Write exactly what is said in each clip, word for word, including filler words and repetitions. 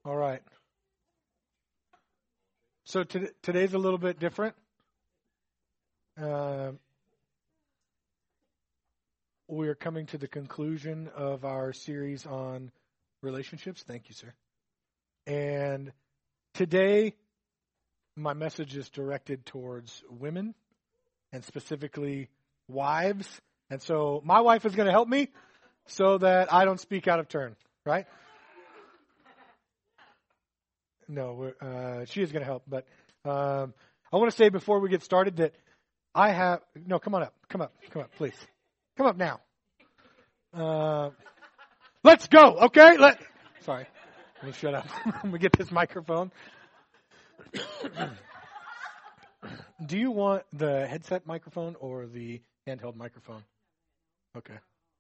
All right. So to, today's a little bit different. Uh, we're coming to the conclusion of our series on relationships. Thank you, sir. And today, my message is directed towards women and specifically wives. And so my wife is going to help me so that I don't speak out of turn, right? No, uh, she is going to help. But um, I want to say before we get started that I have, no, come on up, come up, come up, please. Come up now. Uh, let's go, okay? Let. Sorry, let me shut up. Let me get this microphone. Do you want the headset microphone or the handheld microphone? Okay.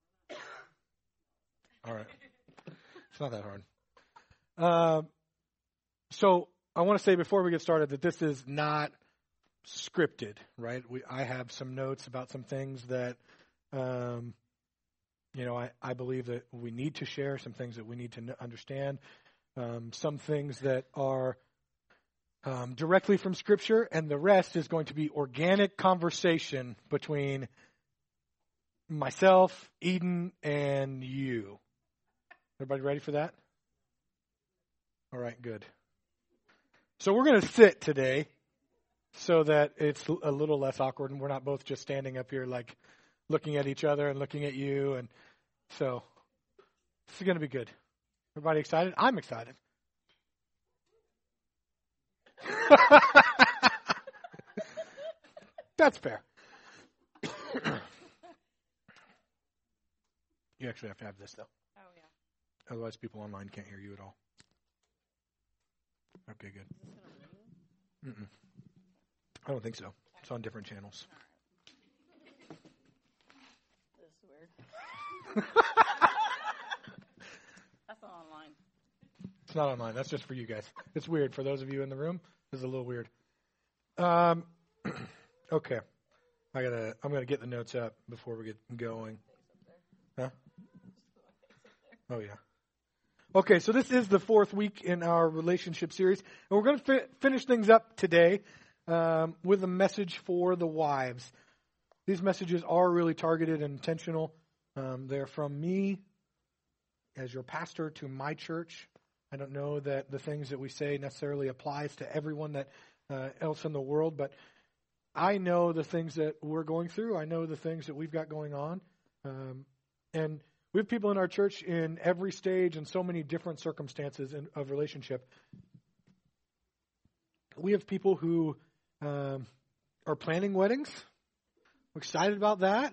All right. It's not that hard. Um. So I want to say before we get started that this is not scripted, right? We, I have some notes about some things that, um, you know, I, I believe that we need to share, some things that we need to n- understand, um, some things that are um, directly from Scripture, and the rest is going to be organic conversation between myself, Eden, and you. Everybody ready for that? All right, good. So we're going to sit today so that it's a little less awkward and we're not both just standing up here like looking at each other and looking at you. And so this is going to be good. Everybody excited? I'm excited. That's fair. You actually have to have this, though. Oh, yeah. Otherwise, people online can't hear you at all. Okay, good. Mm-mm. I don't think so. It's on different channels. Right. This is weird. That's not online. It's not online. That's just for you guys. It's weird. For those of you in the room, this is a little weird. Um, okay. I gotta. I'm gonna get the notes up before we get going. Huh? Oh yeah. Okay, so this is the fourth week in our relationship series, and we're going to fi- finish things up today um, with a message for the wives. These messages are really targeted and intentional. Um, they're from me as your pastor to my church. I don't know that the things that we say necessarily applies to everyone that uh, else in the world, but I know the things that we're going through. I know the things that we've got going on, um, and we have people in our church in every stage and so many different circumstances in, of relationship. We have people who um, are planning weddings. We're excited about that.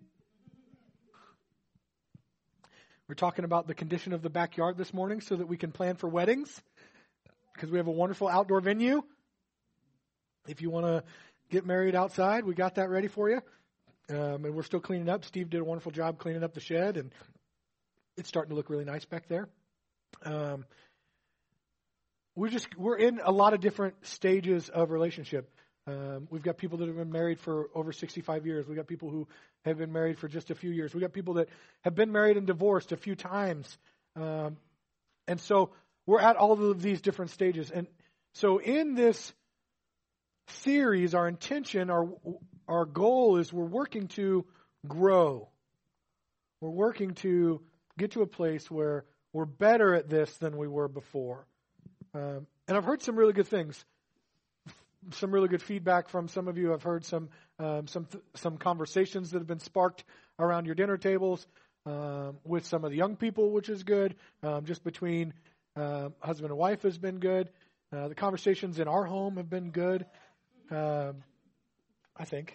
We're talking about the condition of the backyard this morning so that we can plan for weddings because we have a wonderful outdoor venue. If you want to get married outside, we got that ready for you. Um, and we're still cleaning up. Steve did a wonderful job cleaning up the shed, and it's starting to look really nice back there. Um, we're just we're in a lot of different stages of relationship. Um, we've got people that have been married for over sixty-five years. We've got people who have been married for just a few years. We've got people that have been married and divorced a few times. Um, and so we're at all of these different stages. And so in this series, our intention, our our goal is we're working to grow. We're working to get to a place where we're better at this than we were before. Um, and I've heard some really good things, some really good feedback from some of you. I've heard some um, some some conversations that have been sparked around your dinner tables um, with some of the young people, which is good. Um, just between uh, husband and wife has been good. Uh, the conversations in our home have been good. Um, I think.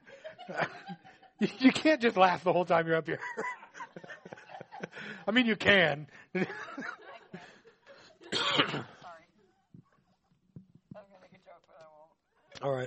You can't just laugh the whole time you're up here. I mean, you can. Sorry. I was going to make a joke, but I won't. All right.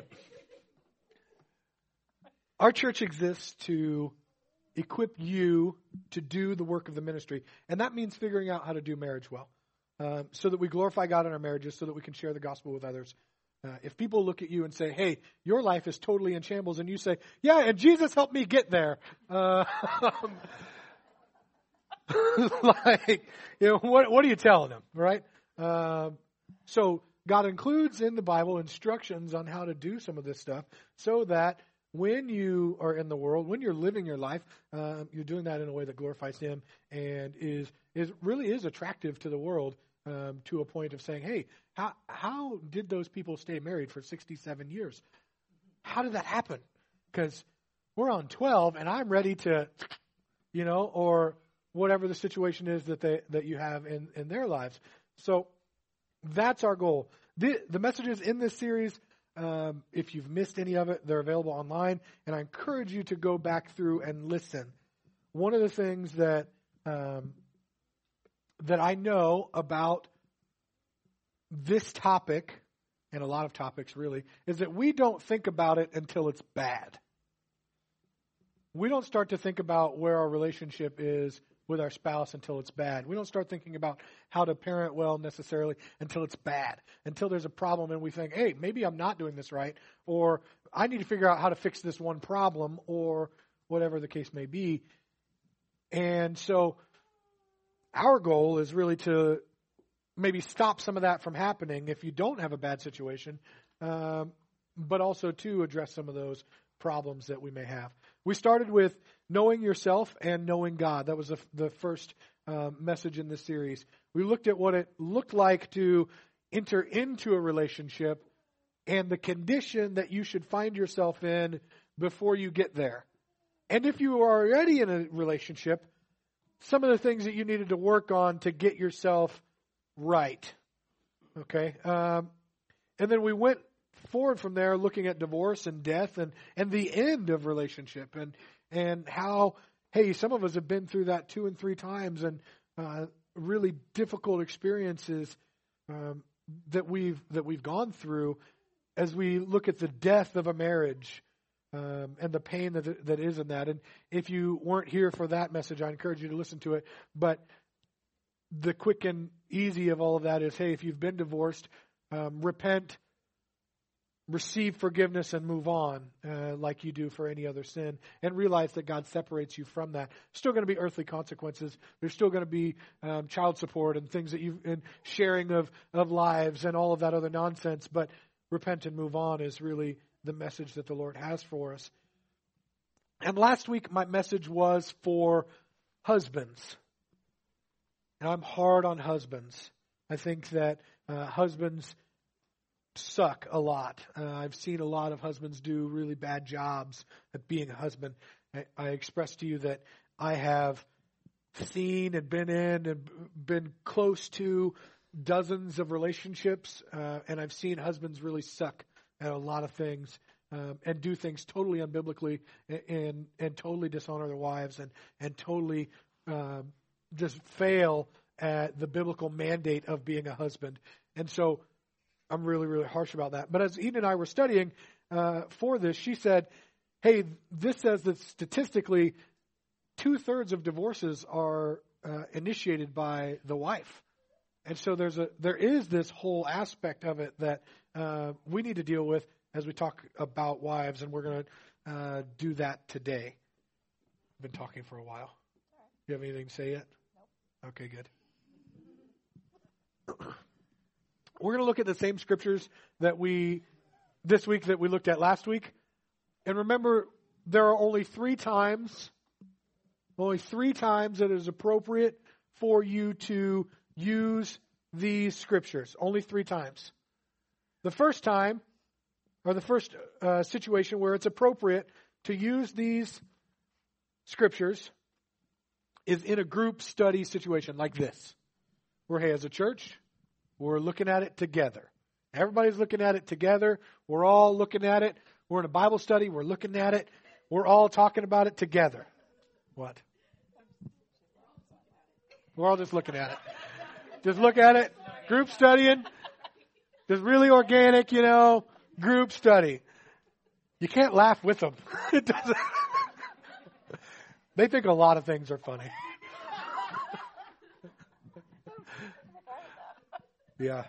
Our church exists to equip you to do the work of the ministry. And that means figuring out how to do marriage well. Um, so that we glorify God in our marriages, so that we can share the gospel with others. Uh, if people look at you and say, hey, your life is totally in shambles, and you say, yeah, and Jesus helped me get there. Uh, like, you know, what, what are you telling them, right? Uh, so God includes in the Bible instructions on how to do some of this stuff so that when you are in the world, when you're living your life, uh, you're doing that in a way that glorifies Him and is is really is attractive to the world, um, to a point of saying, hey, how how did those people stay married for sixty-seven years? How did that happen? Because we're on twelve and I'm ready to, you know, or whatever the situation is that they that you have in, in their lives. So that's our goal. The, the messages in this series, um, if you've missed any of it, they're available online, and I encourage you to go back through and listen. One of the things that um, that I know about this topic, and a lot of topics really, is that we don't think about it until it's bad. We don't start to think about where our relationship is with our spouse until it's bad. We don't start thinking about how to parent well necessarily until it's bad, until there's a problem and we think, hey, maybe I'm not doing this right, or I need to figure out how to fix this one problem, or whatever the case may be. And so our goal is really to maybe stop some of that from happening if you don't have a bad situation, um, but also to address some of those problems that we may have. We started with knowing yourself and knowing God. That was the, the first uh, message in this series. We looked at what it looked like to enter into a relationship and the condition that you should find yourself in before you get there. And if you are already in a relationship, some of the things that you needed to work on to get yourself right. Okay? Um, and then we went forward from there looking at divorce and death and, and the end of relationship and and how, hey, some of us have been through that two and three times and uh, really difficult experiences um, that we've that we've gone through as we look at the death of a marriage um, and the pain that that is in that. And if you weren't here for that message, I encourage you to listen to it. But the quick and easy of all of that is, hey, if you've been divorced, um, repent, receive forgiveness, and move on uh, like you do for any other sin, and realize that God separates you from that. Still going to be earthly consequences. There's still going to be um, child support and things that you and sharing of, of lives and all of that other nonsense. But repent and move on is really the message that the Lord has for us. And last week my message was for husbands. And I'm hard on husbands. I think that uh, husbands suck a lot. Uh, I've seen a lot of husbands do really bad jobs at being a husband. I, I expressed to you that I have seen and been in and been close to dozens of relationships, uh, and I've seen husbands really suck at a lot of things um, and do things totally unbiblically and, and, and totally dishonor their wives and, and totally um, just fail at the biblical mandate of being a husband. And so I'm really, really harsh about that. But as Eden and I were studying uh, for this, she said, hey, this says that statistically two-thirds of divorces are uh, initiated by the wife. And so there's a there is this whole aspect of it that uh, we need to deal with as we talk about wives, and we're going to uh, do that today. I've been talking for a while. You have anything to say yet? Nope. Okay, good. We're going to look at the same scriptures that we, this week that we looked at last week. And remember, there are only three times, only three times that it is appropriate for you to use these scriptures. Only three times. The first time, or the first uh, situation where it's appropriate to use these scriptures is in a group study situation like this. Where, hey, as a church, we're looking at it together. Everybody's looking at it together. We're all looking at it. We're in a Bible study. We're looking at it. We're all talking about it together. What? We're all just looking at it. Just look at it. Group studying. Just really organic, you know, group study. You can't laugh with them. It doesn't. They think a lot of things are funny. Yeah.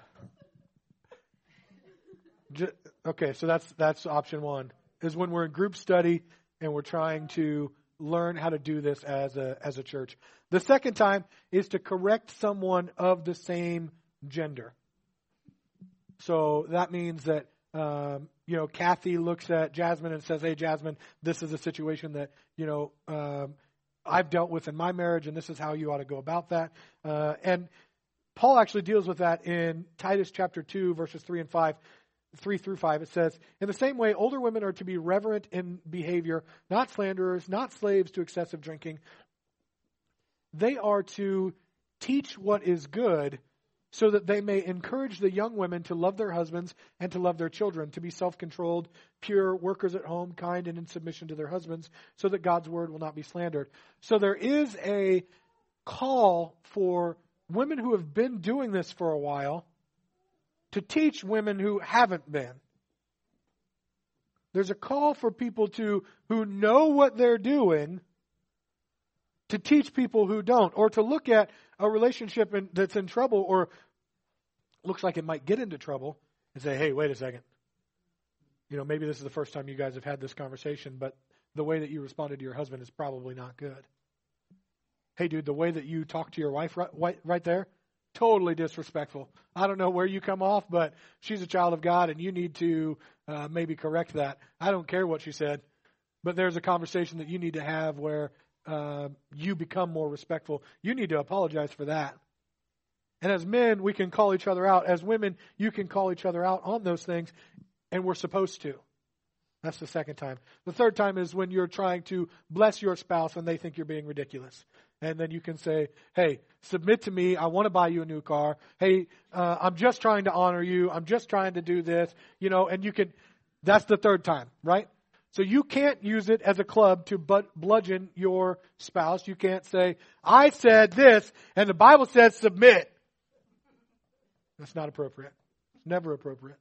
Okay, so that's that's option one, is when we're in group study and we're trying to learn how to do this as a as a church. The second time is to correct someone of the same gender. So that means that, um, you know, Kathy looks at Jasmine and says, hey, Jasmine, this is a situation that, you know, um, I've dealt with in my marriage, and this is how you ought to go about that. Uh, and Paul actually deals with that in Titus chapter two, verses three and five, three through five. It says, in the same way, older women are to be reverent in behavior, not slanderers, not slaves to excessive drinking. They are to teach what is good, so that they may encourage the young women to love their husbands and to love their children, to be self-controlled, pure, workers at home, kind, and in submission to their husbands, so that God's word will not be slandered. So there is a call for women who have been doing this for a while to teach women who haven't been. There's a call for people to who know what they're doing to teach people who don't, or to look at a relationship in, that's in trouble or looks like it might get into trouble and say, hey, wait a second. You know, maybe this is the first time you guys have had this conversation, but the way that you responded to your husband is probably not good. Hey, dude, the way that you talk to your wife right, right there, totally disrespectful. I don't know where you come off, but she's a child of God, and you need to uh, maybe correct that. I don't care what she said, but there's a conversation that you need to have where uh, you become more respectful. You need to apologize for that. And as men, we can call each other out. As women, you can call each other out on those things, and we're supposed to. That's the second time. The third time is when you're trying to bless your spouse and they think you're being ridiculous. And then you can say, hey, submit to me. I want to buy you a new car. Hey, uh, I'm just trying to honor you. I'm just trying to do this. You know, and you can, that's the third time, right? So you can't use it as a club to but bludgeon your spouse. You can't say, I said this, and the Bible says submit. That's not appropriate. It's never appropriate.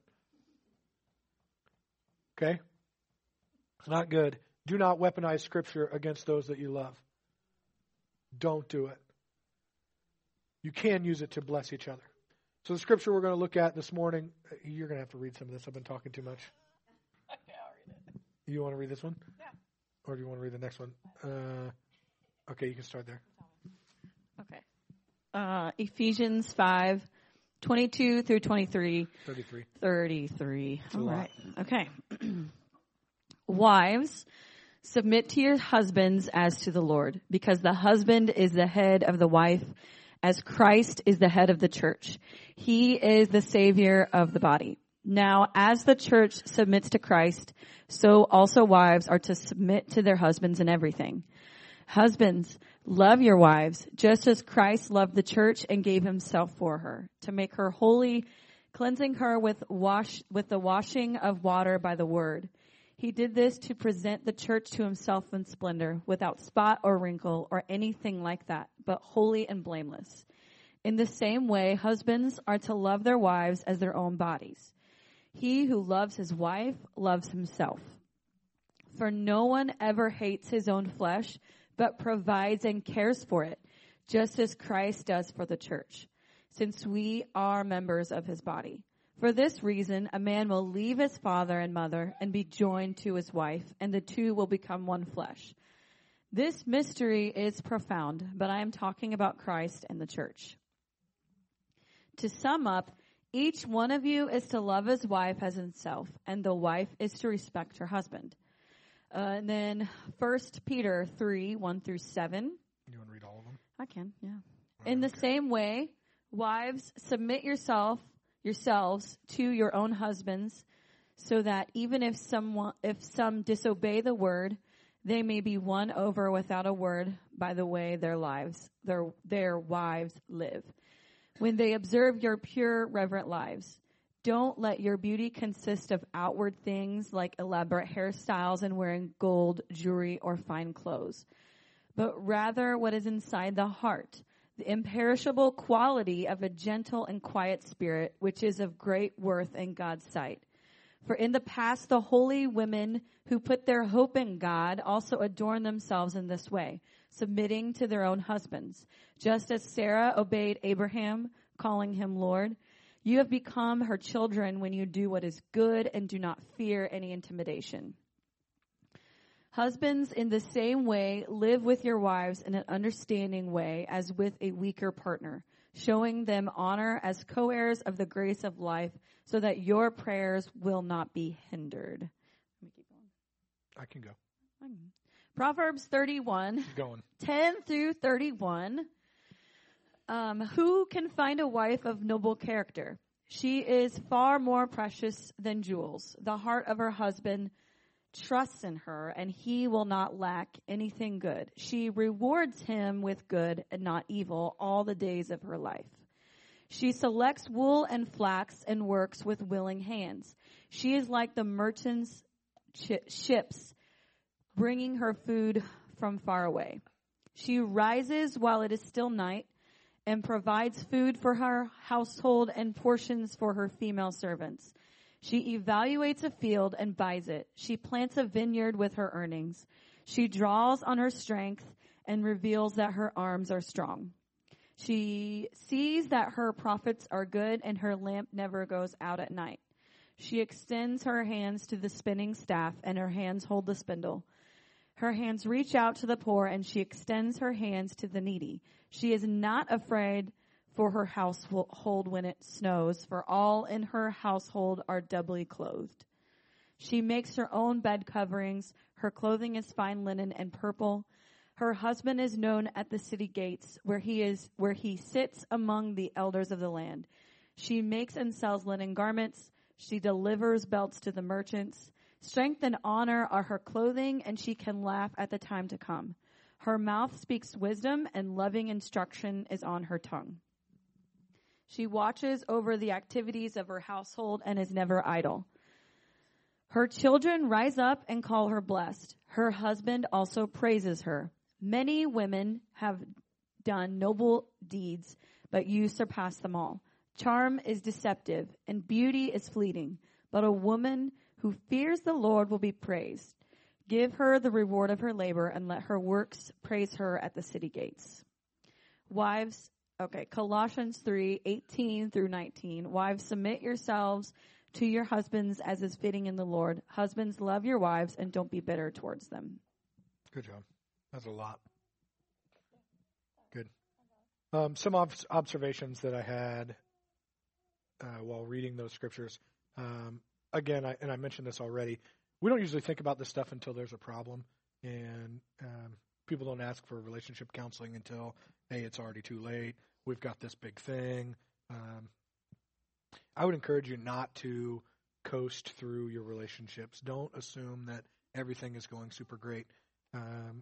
Okay? It's not good. Do not weaponize Scripture against those that you love. Don't do it. You can use it to bless each other. So the Scripture we're going to look at this morning, you're going to have to read some of this. I've been talking too much. Okay, I'll read it. You want to read this one? Yeah. Or do you want to read the next one? Uh, okay, you can start there. Okay. Uh, Ephesians five, twenty-two through twenty-three. thirty-three. thirty-three. a All lot. right. Okay. Wives, submit to your husbands as to the Lord, because the husband is the head of the wife, as Christ is the head of the church. He is the Savior of the body. Now, as the church submits to Christ, so also wives are to submit to their husbands in everything. Husbands, love your wives, just as Christ loved the church and gave himself for her, to make her holy, cleansing her with wash with the washing of water by the word. He did this to present the church to himself in splendor, without spot or wrinkle or anything like that, but holy and blameless. In the same way, husbands are to love their wives as their own bodies. He who loves his wife loves himself. For no one ever hates his own flesh, but provides and cares for it, just as Christ does for the church, since we are members of his body. For this reason, a man will leave his father and mother and be joined to his wife, and the two will become one flesh. This mystery is profound, but I am talking about Christ and the church. To sum up, each one of you is to love his wife as himself, and the wife is to respect her husband. Uh, and then First Peter three, one through seven. You want to read all of them? I can, yeah. In the same way, wives, submit yourself yourselves to your own husbands, so that even if someone if some disobey the word, they may be won over without a word by the way their lives their their wives live. When they observe your pure, reverent lives, don't let your beauty consist of outward things like elaborate hairstyles and wearing gold, jewelry, or fine clothes, but rather what is inside the heart, the imperishable quality of a gentle and quiet spirit, which is of great worth in God's sight. For in the past, the holy women who put their hope in God also adorned themselves in this way, submitting to their own husbands. Just as Sarah obeyed Abraham, calling him Lord, you have become her children when you do what is good and do not fear any intimidation. Husbands, in the same way, live with your wives in an understanding way as with a weaker partner, showing them honor as co-heirs of the grace of life, so that your prayers will not be hindered. Let me keep going. I can go. Proverbs thirty-one, Keep going. ten through thirty-one. Um, who can find a wife of noble character? She is far more precious than jewels. The heart of her husband trusts in her, and he will not lack anything good. She rewards him with good and not evil all the days of her life. She selects wool and flax and works with willing hands. She is like the merchant's ch- ships, bringing her food from far away. She rises while it is still night and provides food for her household and portions for her female servants. She evaluates a field and buys it. She plants a vineyard with her earnings. She draws on her strength and reveals that her arms are strong. She sees that her profits are good and her lamp never goes out at night. She extends her hands to the spinning staff and her hands hold the spindle. Her hands reach out to the poor, and she extends her hands to the needy. She is not afraid for her household when it snows, for all in her household are doubly clothed. She makes her own bed coverings. Her clothing is fine linen and purple. Her husband is known at the city gates, where he is, where he sits among the elders of the land. She makes and sells linen garments. She delivers belts to the merchants. Strength and honor are her clothing, and she can laugh at the time to come. Her mouth speaks wisdom, and loving instruction is on her tongue. She watches over the activities of her household and is never idle. Her children rise up and call her blessed. Her husband also praises her. Many women have done noble deeds, but you surpass them all. Charm is deceptive, and beauty is fleeting, but a woman who fears the Lord will be praised. Give her the reward of her labor, and let her works praise her at the city gates. Wives, okay, Colossians three, eighteen through nineteen. Wives, submit yourselves to your husbands as is fitting in the Lord. Husbands, love your wives and don't be bitter towards them. Good job. That's a lot. Good. Um, some ob- observations that I had uh, while reading those scriptures. Um, again, I, and I mentioned this already, we don't usually think about this stuff until there's a problem, and um, people don't ask for relationship counseling until, hey, it's already too late. We've got this big thing. Um, I would encourage you not to coast through your relationships. Don't assume that everything is going super great, um,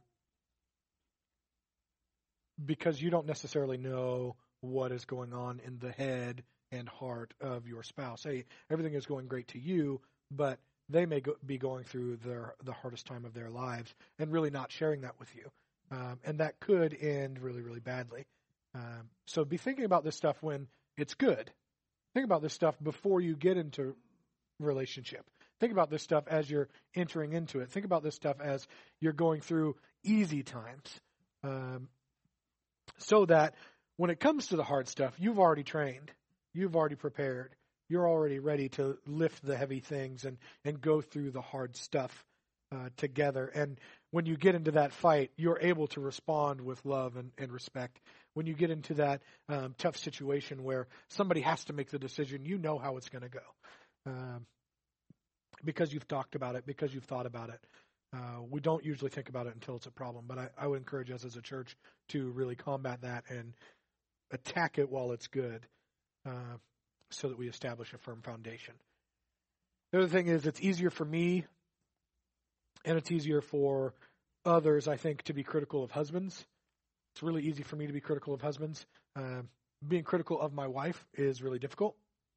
because you don't necessarily know what is going on in the head and heart of your spouse. Hey, everything is going great to you, but they may go, be going through their, the hardest time of their lives and really not sharing that with you. Um, and that could end really, really badly. Um, so be thinking about this stuff when it's good. Think about this stuff before you get into relationship. Think about this stuff as you're entering into it. Think about this stuff as you're going through easy times. Um, so that when it comes to the hard stuff, you've already trained. You've already prepared. You're already ready to lift the heavy things and, and go through the hard stuff uh, together. And when you get into that fight, you're able to respond with love and, and respect. When you get into that um, tough situation where somebody has to make the decision, you know how it's going to go. Um, because you've talked about it, because you've thought about it. Uh, we don't usually think about it until it's a problem. But I, I would encourage us as a church to really combat that and attack it while it's good. Uh, so that we establish a firm foundation. The other thing is it's easier for me and it's easier for others, I think, to be critical of husbands. It's really easy for me to be critical of husbands. Uh, being critical of my wife is really difficult.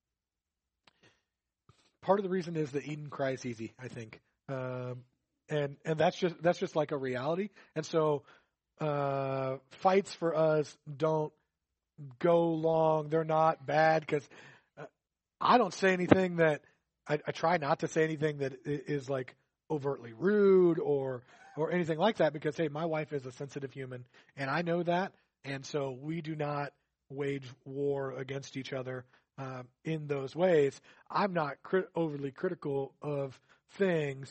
Part of the reason is that Eden cries easy, I think. Um, and and that's just that's just like a reality. And so uh, fights for us don't go long. They're not bad because I don't say anything that I, I try not to say anything that is like overtly rude or or anything like that because, hey, my wife is a sensitive human and I know that. And so we do not wage war against each other um, in those ways. I'm not crit- overly critical of things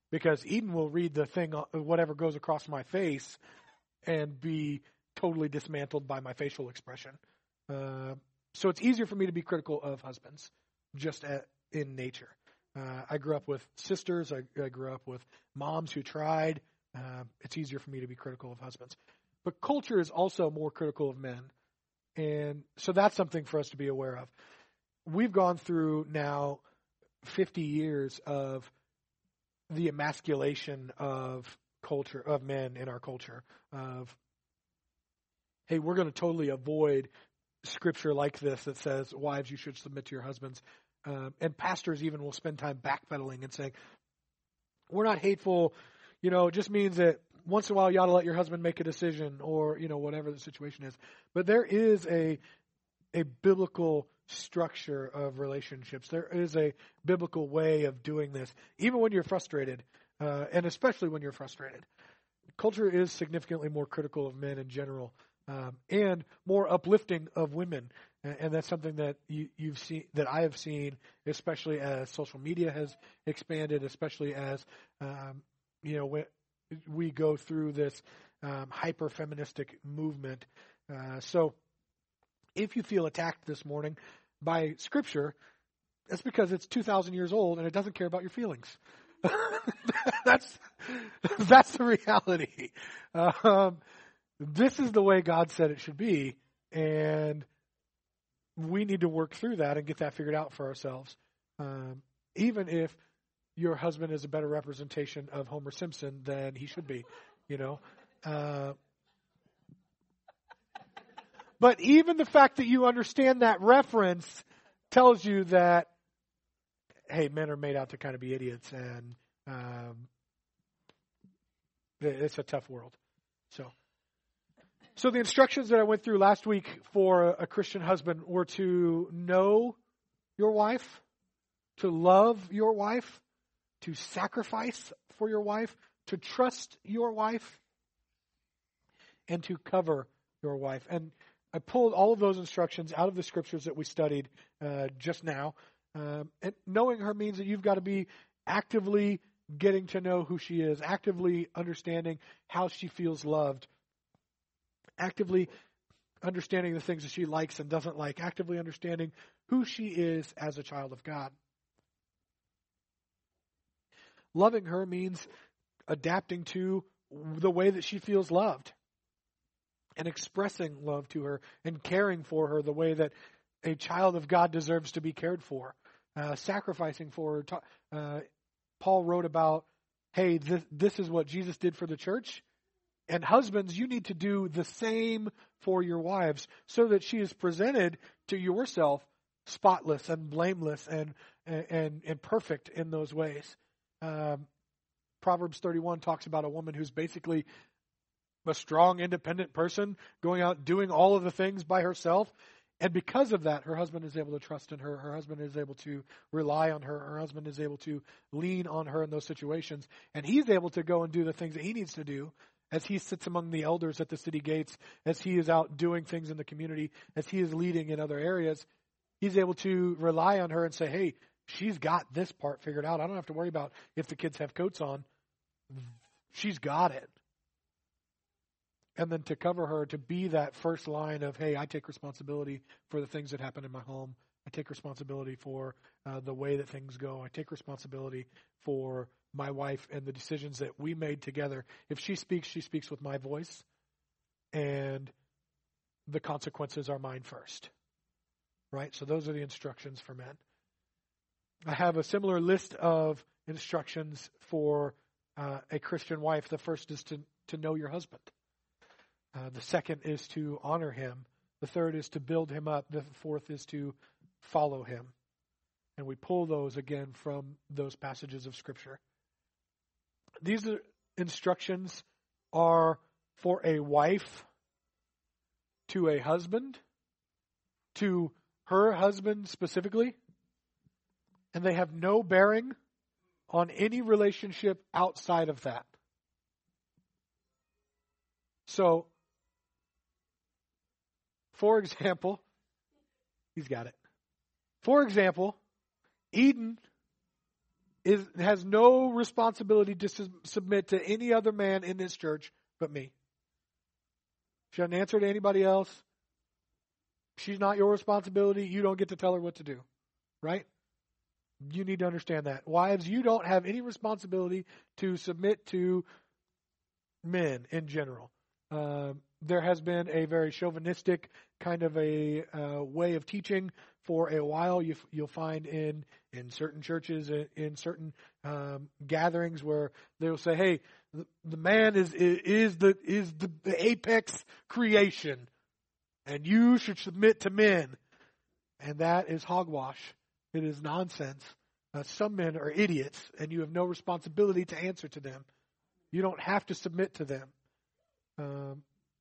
because Eden will read the thing, whatever goes across my face, and be totally dismantled by my facial expression. Uh, so it's easier for me to be critical of husbands, just at, in nature. Uh, I grew up with sisters. I, I grew up with moms who tried. Uh, it's easier for me to be critical of husbands. But culture is also more critical of men. And so that's something for us to be aware of. We've gone through now fifty years of the emasculation of culture, of men in our culture, of, hey, we're going to totally avoid scripture like this that says, wives, you should submit to your husbands. Um, and pastors even will spend time backpedaling and saying, we're not hateful. You know, it just means that once in a while you ought to let your husband make a decision, or, you know, whatever the situation is. But there is a a biblical structure of relationships. There is a biblical way of doing this, even when you're frustrated, uh, and especially when you're frustrated. Culture is significantly more critical of men in general, um, and more uplifting of women. And, and that's something that you, you've seen, that I have seen, especially as social media has expanded, especially as um, you know, we, we go through this um, hyper-feministic movement. Uh, so if you feel attacked this morning by Scripture, that's because it's two thousand years old and it doesn't care about your feelings. that's that's the reality. Um, this is the way God said it should be, and we need to work through that and get that figured out for ourselves. Um, even if your husband is a better representation of Homer Simpson than he should be, you know. Uh, but even the fact that you understand that reference tells you that, hey, men are made out to kind of be idiots, and um, it's a tough world. So, so the instructions that I went through last week for a, a Christian husband were to know your wife, to love your wife, to sacrifice for your wife, to trust your wife, and to cover your wife. And I pulled all of those instructions out of the scriptures that we studied uh, just now. Um, and knowing her means that you've got to be actively getting to know who she is, actively understanding how she feels loved, actively understanding the things that she likes and doesn't like, actively understanding who she is as a child of God. Loving her means adapting to the way that she feels loved and expressing love to her and caring for her the way that a child of God deserves to be cared for, uh, sacrificing for her. Uh, Paul wrote about, hey, this, this is what Jesus did for the church. And husbands, you need to do the same for your wives so that she is presented to yourself spotless and blameless and and, and perfect in those ways. Um, Proverbs thirty-one talks about a woman who's basically a strong, independent person going out doing all of the things by herself. And because of that, her husband is able to trust in her. Her husband is able to rely on her. Her husband is able to lean on her in those situations. And he's able to go and do the things that he needs to do as he sits among the elders at the city gates, as he is out doing things in the community, as he is leading in other areas. He's able to rely on her and say, hey, she's got this part figured out. I don't have to worry about if the kids have coats on. She's got it. And then to cover her, to be that first line of, hey, I take responsibility for the things that happen in my home. I take responsibility for uh, the way that things go. I take responsibility for my wife and the decisions that we made together. If she speaks, she speaks with my voice. And the consequences are mine first. Right? So those are the instructions for men. I have a similar list of instructions for uh, a Christian wife. The first is to, to know your husband. Uh, the second is to honor him. The third is to build him up. The fourth is to follow him. And we pull those again from those passages of Scripture. These are, instructions are for a wife to a husband, to her husband specifically, and they have no bearing on any relationship outside of that. So, for example, he's got it. For example, Eden is has no responsibility to su- submit to any other man in this church but me. She doesn't answer to anybody else. She's not your responsibility. You don't get to tell her what to do, right? You need to understand that. Wives, you don't have any responsibility to submit to men in general. Uh, there has been a very chauvinistic kind of a uh, way of teaching for a while. You, you'll find in in certain churches, in, in certain um, gatherings, where they'll say, "Hey, the, the man is is the is the, the apex creation, and you should submit to men." And that is hogwash. It is nonsense. Uh, some men are idiots, and you have no responsibility to answer to them. You don't have to submit to them. Um,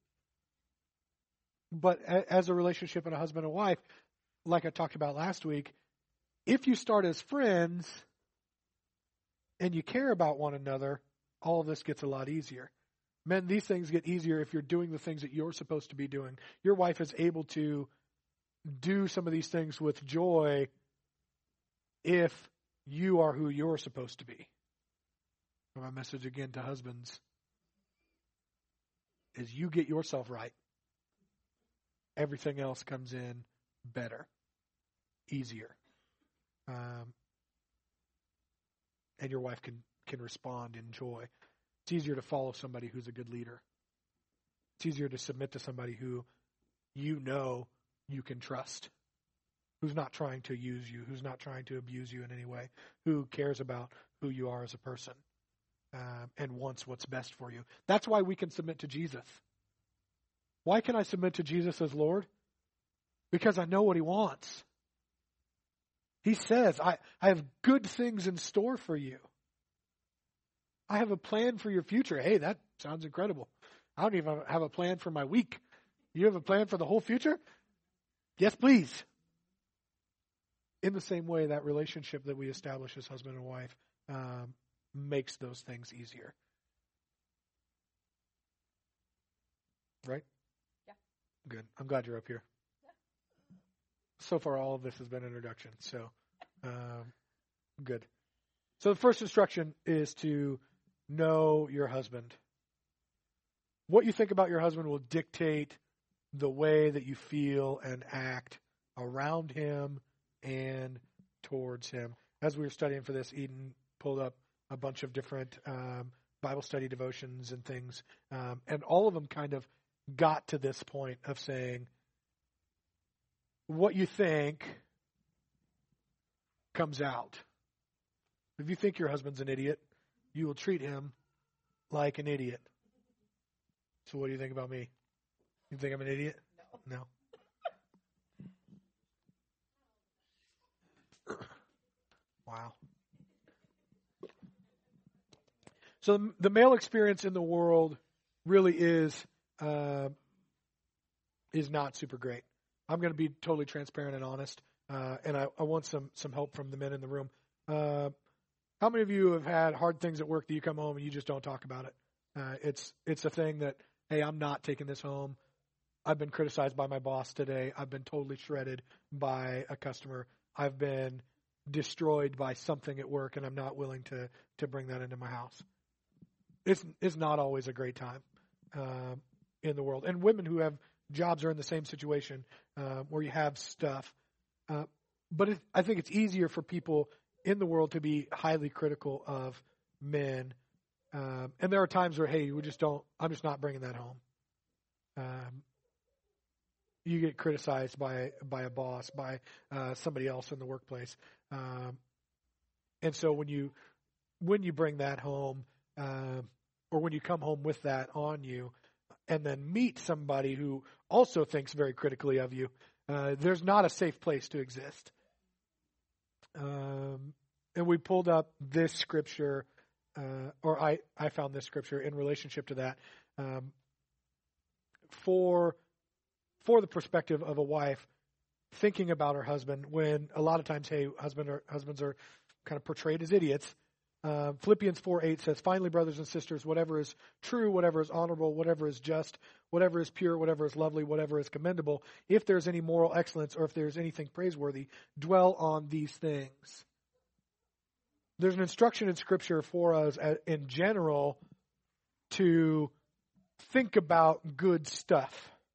but a, as a relationship and a husband and wife, like I talked about last week, if you start as friends and you care about one another, all of this gets a lot easier. Men, these things get easier if you're doing the things that you're supposed to be doing. Your wife is able to do some of these things with joy if you are who you're supposed to be. My message again to husbands is you get yourself right. Everything else comes in better, easier. Um, and your wife can, can respond in joy. It's easier to follow somebody who's a good leader. It's easier to submit to somebody who you know you can trust, who's not trying to use you, who's not trying to abuse you in any way, who cares about who you are as a person um, and wants what's best for you. That's why we can submit to Jesus. Why can I submit to Jesus as Lord? Because I know what he wants. He says, I, I have good things in store for you. I have a plan for your future. Hey, that sounds incredible. I don't even have a plan for my week. You have a plan for the whole future? Yes, please. In the same way, that relationship that we establish as husband and wife um, makes those things easier. Right? Yeah. Good. I'm glad you're up here. Yeah. So far, all of this has been introduction. So, um, good. So the first instruction is to know your husband. What you think about your husband will dictate the way that you feel and act around him and towards him. As we were studying for this, Eden pulled up a bunch of different um, Bible study devotions and things, um, and all of them kind of got to this point of saying, what you think comes out. If you think your husband's an idiot, you will treat him like an idiot. So what do you think about me? You think I'm an idiot? No. No. Wow. So the male experience in the world really is uh, is not super great. I'm going to be totally transparent and honest, uh, and I, I want some some help from the men in the room. Uh, how many of you have had hard things at work that you come home and you just don't talk about it? Uh, it's it's a thing that, hey, I'm not taking this home. I've been criticized by my boss today. I've been totally shredded by a customer. I've been destroyed by something at work, and I'm not willing to to bring that into my house. It's it's not always a great time uh, in the world. And women who have jobs are in the same situation uh, where you have stuff. Uh, but it, I think it's easier for people in the world to be highly critical of men. Um, and there are times where, hey, we just don't, I'm just not bringing that home. Um, you get criticized by by a boss, by uh, somebody else in the workplace. Um, and so when you when you bring that home, uh, or when you come home with that on you, and then meet somebody who also thinks very critically of you, uh, there's not a safe place to exist. Um, and we pulled up this scripture, uh, or I, I found this scripture in relationship to that, um, for for the perspective of a wife thinking about her husband, when a lot of times, hey, husband or, husbands are kind of portrayed as idiots. Uh, Philippians four eight says, finally, brothers and sisters, whatever is true, whatever is honorable, whatever is just, whatever is pure, whatever is lovely, whatever is commendable, if there's any moral excellence or if there's anything praiseworthy, dwell on these things. there's an instruction in Scripture for us uh, in general to think about good stuff.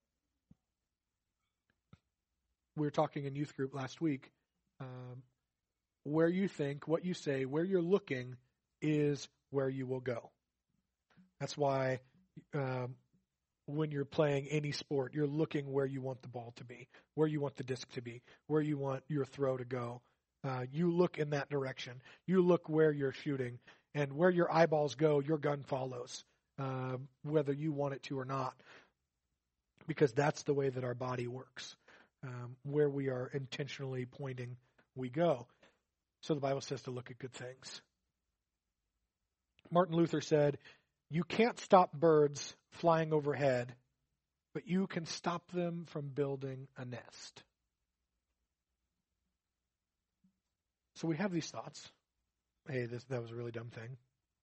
We were talking in youth group last week. Um, where you think, what you say, where you're looking is where you will go. That's why um, when you're playing any sport, you're looking where you want the ball to be, where you want the disc to be, where you want your throw to go. Uh, you look in that direction. You look where you're shooting, and where your eyeballs go, your gun follows, uh, whether you want it to or not, because that's the way that our body works. Um, where we are intentionally pointing, we go. So the Bible says to look at good things. Martin Luther said, you can't stop birds flying overhead, but you can stop them from building a nest. So we have these thoughts. Hey, this that was a really dumb thing.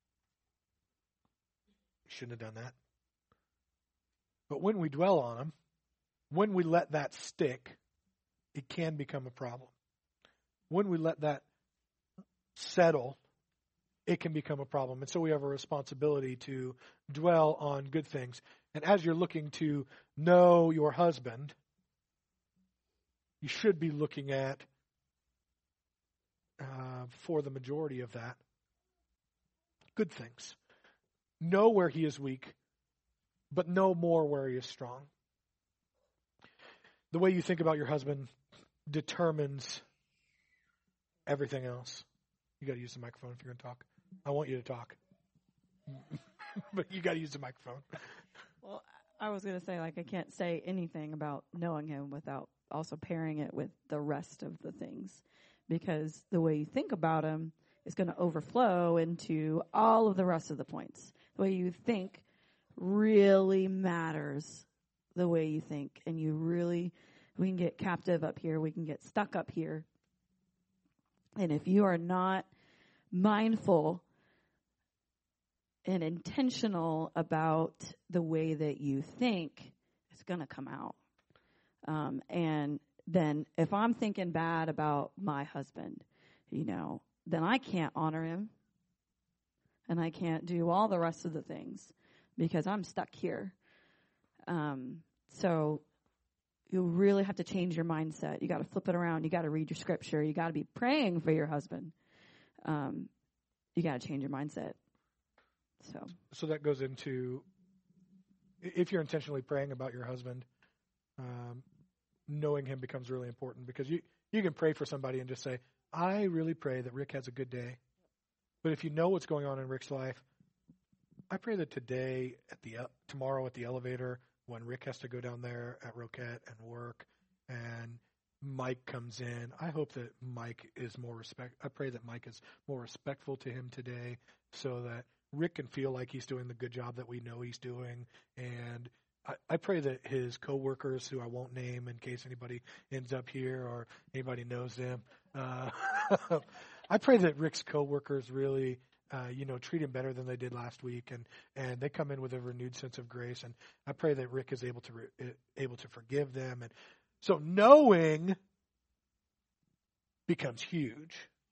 Shouldn't have done that. But when we dwell on them, when we let that stick, it can become a problem. When we let that settle, it can become a problem. And so we have a responsibility to dwell on good things. And as you're looking to know your husband, you should be looking at, uh, for the majority of that, good things. Know where he is weak, but know more where he is strong. The way you think about your husband determines everything else. You got to use the microphone if you're going to talk. I want you to talk. But you got to use the microphone. Well, I was going to say, like, I can't say anything about knowing him without also pairing it with the rest of the things. Because the way you think about him is going to overflow into all of the rest of the points. The way you think really matters. The way you think, and you really, we can get captive up here, we can get stuck up here. And if you are not mindful and intentional about the way that you think, it's going to come out. Um, and then if I'm thinking bad about my husband, you know, then I can't honor him, and I can't do all the rest of the things because I'm stuck here. Um, so you really have to change your mindset. You got to flip it around. You got to read your scripture. You got to be praying for your husband. Um, you got to change your mindset. So, so that goes into, if you're intentionally praying about your husband, um, knowing him becomes really important, because you, you can pray for somebody and just say, I really pray that Rick has a good day. But if you know what's going on in Rick's life, I pray that today, at the tomorrow at the elevator, when Rick has to go down there at Roquette and work, and Mike comes in, I hope that Mike is more respect. I pray that Mike is more respectful to him today, so that Rick can feel like he's doing the good job that we know he's doing. And I, I pray that his coworkers, who I won't name in case anybody ends up here or anybody knows them, uh, I pray that Rick's coworkers really, Uh, you know, treat him better than they did last week, and, and they come in with a renewed sense of grace. And I pray that Rick is able to re- able to forgive them. And so knowing becomes huge,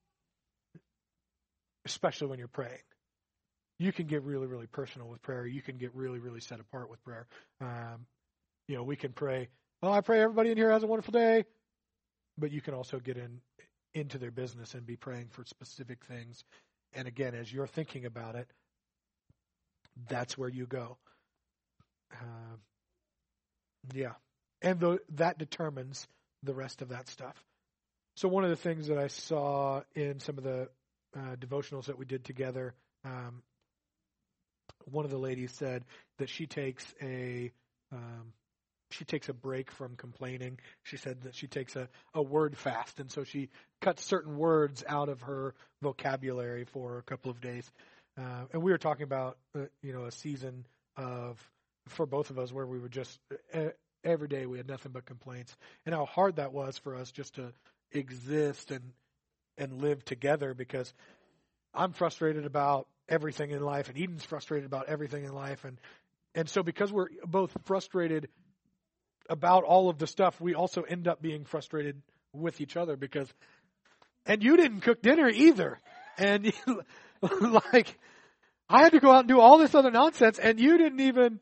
especially when you're praying. You can get really, really personal with prayer. You can get really, really set apart with prayer. Um, you know, we can pray, oh, I pray everybody in here has a wonderful day. But you can also get in into their business and be praying for specific things. And again, as you're thinking about it, that's where you go. Uh, yeah. And the, that determines the rest of that stuff. So one of the things that I saw in some of the uh, devotionals that we did together, um, one of the ladies said that she takes a um, she takes a break from complaining. She said that she takes a, a word fast, and so she cuts certain words out of her vocabulary for a couple of days. Uh, and we were talking about uh, you know a season of for both of us where we were just uh, every day we had nothing but complaints, and how hard that was for us just to exist and and live together, because I'm frustrated about everything in life, and Eden's frustrated about everything in life, and and so because we're both frustrated about all of the stuff, we also end up being frustrated with each other, because, and you didn't cook dinner either. And you, like, I had to go out and do all this other nonsense, and you didn't even,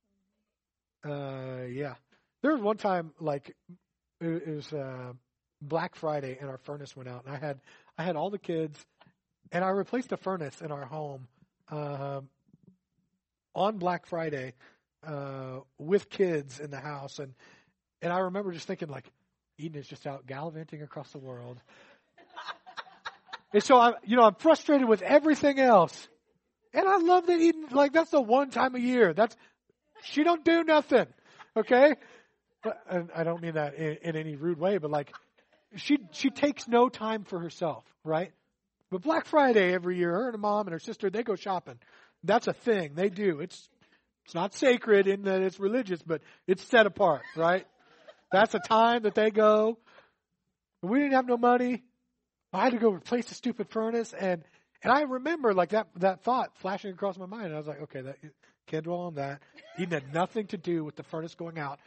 uh, yeah. There was one time, like, it, it was uh, Black Friday, and our furnace went out, and I had I had all the kids, and I replaced the furnace in our home uh, on Black Friday uh, with kids in the house, and and I remember just thinking, like, Eden is just out gallivanting across the world. And so I'm, you know, I'm frustrated with everything else. And I love that Eden, like, that's the one time a year. That's, she don't do nothing. Okay? But, and I don't mean that in, in any rude way, but like, she, she takes no time for herself, right? But Black Friday every year, her and her mom and her sister, they go shopping. That's a thing. They do. It's, it's not sacred in that it's religious, but it's set apart, right? That's a time that they go. We didn't have no money. I had to go replace the stupid furnace, and and I remember like that that thought flashing across my mind. And I was like, okay, that can't dwell on that. Eden had nothing to do with the furnace going out.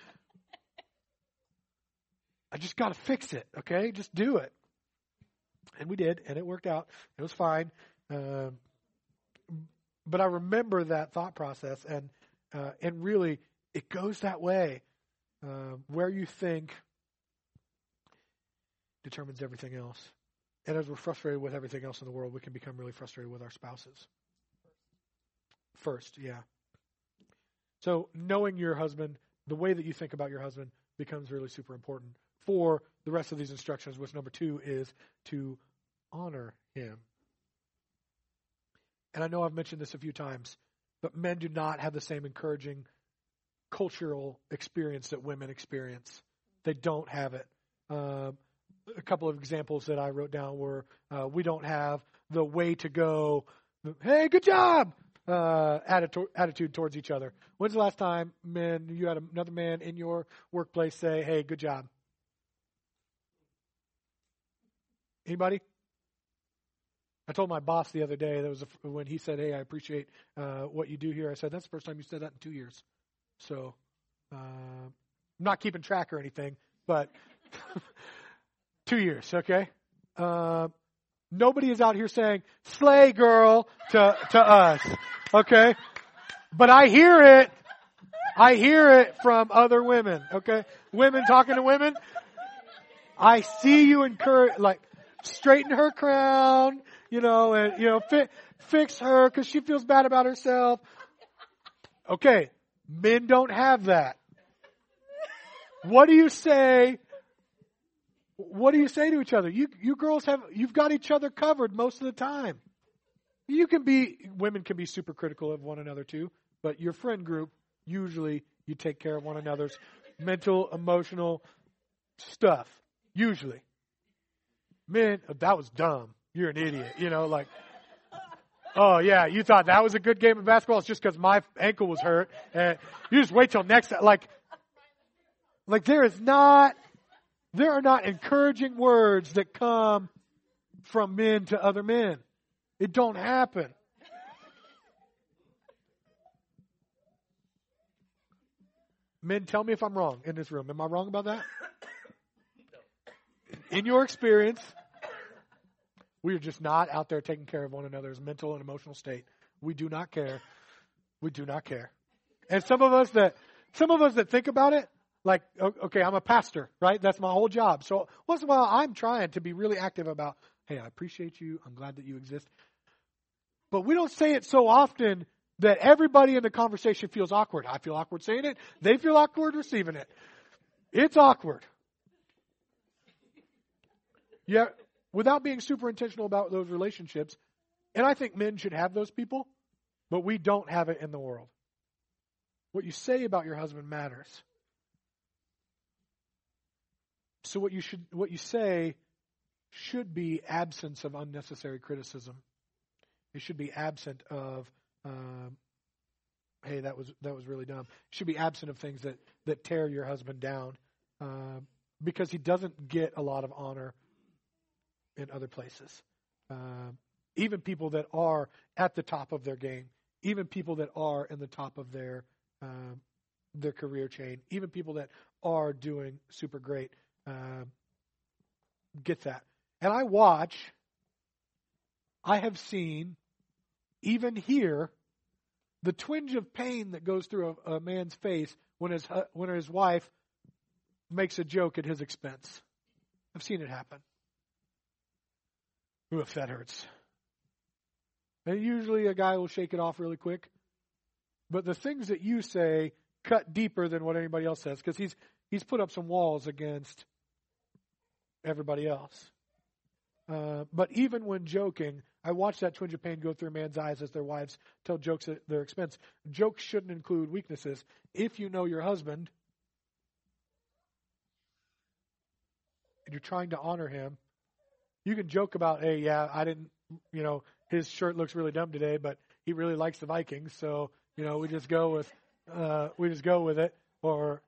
I just got to fix it, okay? Just do it. And we did, and it worked out. It was fine. Um, but I remember that thought process, and uh, and really, it goes that way. Uh, where you think determines everything else. And as we're frustrated with everything else in the world, we can become really frustrated with our spouses. First, yeah. So knowing your husband, the way that you think about your husband becomes really super important for the rest of these instructions, which number two is to honor him. And I know I've mentioned this a few times, but men do not have the same encouraging cultural experience that women experience. They don't have it. Um, a couple of examples that I wrote down were uh, we don't have the way to go, hey, good job, uh, attitude, attitude towards each other. When's the last time, men, you had another man in your workplace say, hey, good job? Anybody? I told my boss the other day, that was a, when he said, hey, I appreciate uh, what you do here. I said, that's the first time you said that in two years. So uh, I'm not keeping track or anything, but two years, okay? Uh, nobody is out here saying, slay girl, to, to us, okay? But I hear it. I hear it from other women, okay? Women talking to women. I see you encourage, like, straighten her crown, you know, and, you know, fi- fix her because she feels bad about herself. Okay. Men don't have that. What do you say? What do you say to each other? You you girls have, you've got each other covered most of the time. You can be, women can be super critical of one another too, but your friend group, usually you take care of one another's mental, emotional stuff. Usually. Men, that was dumb. You're an idiot. You know, like, oh, yeah, you thought that was a good game of basketball? It's just because my ankle was hurt. And you just wait till next, like, like there is not, there are not encouraging words that come from men to other men. It don't happen. Men, tell me if I'm wrong in this room. Am I wrong about that? In your experience, we are just not out there taking care of one another's mental and emotional state. We do not care. We do not care. And some of us that, some of us that think about it, like, okay, I'm a pastor, right? That's my whole job. So once in a while, I'm trying to be really active about, hey, I appreciate you. I'm glad that you exist. But we don't say it so often that everybody in the conversation feels awkward. I feel awkward saying it. They feel awkward receiving it. It's awkward. Yeah. Without being super intentional about those relationships. And I think men should have those people, but we don't have it in the world. What you say about your husband matters. So what you should, what you say should be absence of unnecessary criticism. It should be absent of, um, hey, that was that was really dumb. It should be absent of things that, that tear your husband down, uh, because he doesn't get a lot of honor in other places. Um, even people that are at the top of their game, even people that are in the top of their um, their career chain, even people that are doing super great, uh, get that. And I watch I have seen, even here, the twinge of pain that goes through a, a man's face when his when his wife makes a joke at his expense. I've seen it happen. Ooh, if that hurts. And usually a guy will shake it off really quick. But the things that you say cut deeper than what anybody else says, because he's he's put up some walls against everybody else. Uh, but even when joking, I watch that twinge of pain go through a man's eyes as their wives tell jokes at their expense. Jokes shouldn't include weaknesses. If you know your husband and you're trying to honor him, you can joke about, hey, yeah, I didn't, you know, his shirt looks really dumb today, but he really likes the Vikings, so, you know, we just go with, uh, we just go with it. Or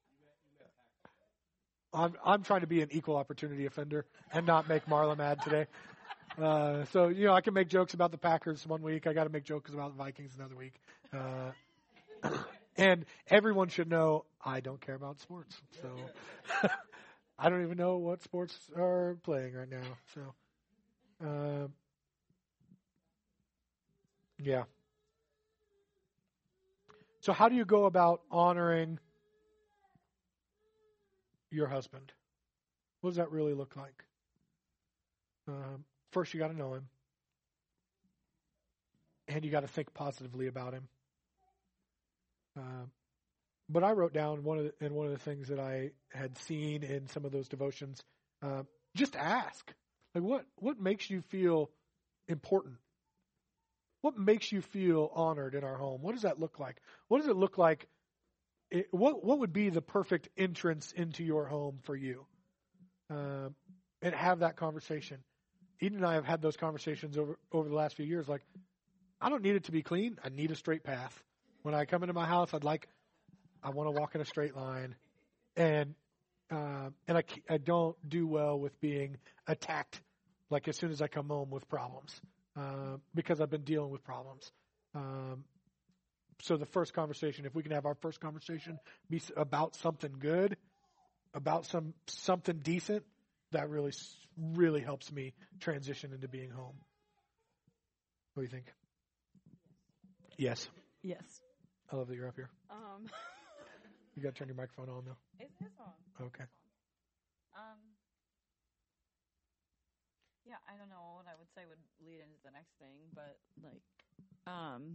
I'm I'm trying to be an equal opportunity offender and not make Marla mad today. Uh, so, you know, I can make jokes about the Packers one week. I got to make jokes about the Vikings another week. Uh, and everyone should know I don't care about sports. So I don't even know what sports are playing right now. So, uh, yeah. So how do you go about honoring your husband? What does that really look like? Um, first, you got to know him, and you got to think positively about him. Uh, but I wrote down one of the, and one of the things that I had seen in some of those devotions. Uh, just ask, like, what what makes you feel important? What makes you feel honored in our home? What does that look like? What does it look like? It, what what would be the perfect entrance into your home for you? Uh, and have that conversation. Eden and I have had those conversations over, over the last few years. Like, I don't need it to be clean. I need a straight path. When I come into my house, I'd like, I want to walk in a straight line. And uh, and I, I don't do well with being attacked, like as soon as I come home with problems, uh, because I've been dealing with problems. Um, so the first conversation, if we can have our first conversation be about something good, about some something decent, that really, really helps me transition into being home. What do you think? Yes. Yes. I love that you're up here. Um, You got to turn your microphone on, though. Is this on? Okay. Um, yeah, I don't know what I would say would lead into the next thing, but like, um,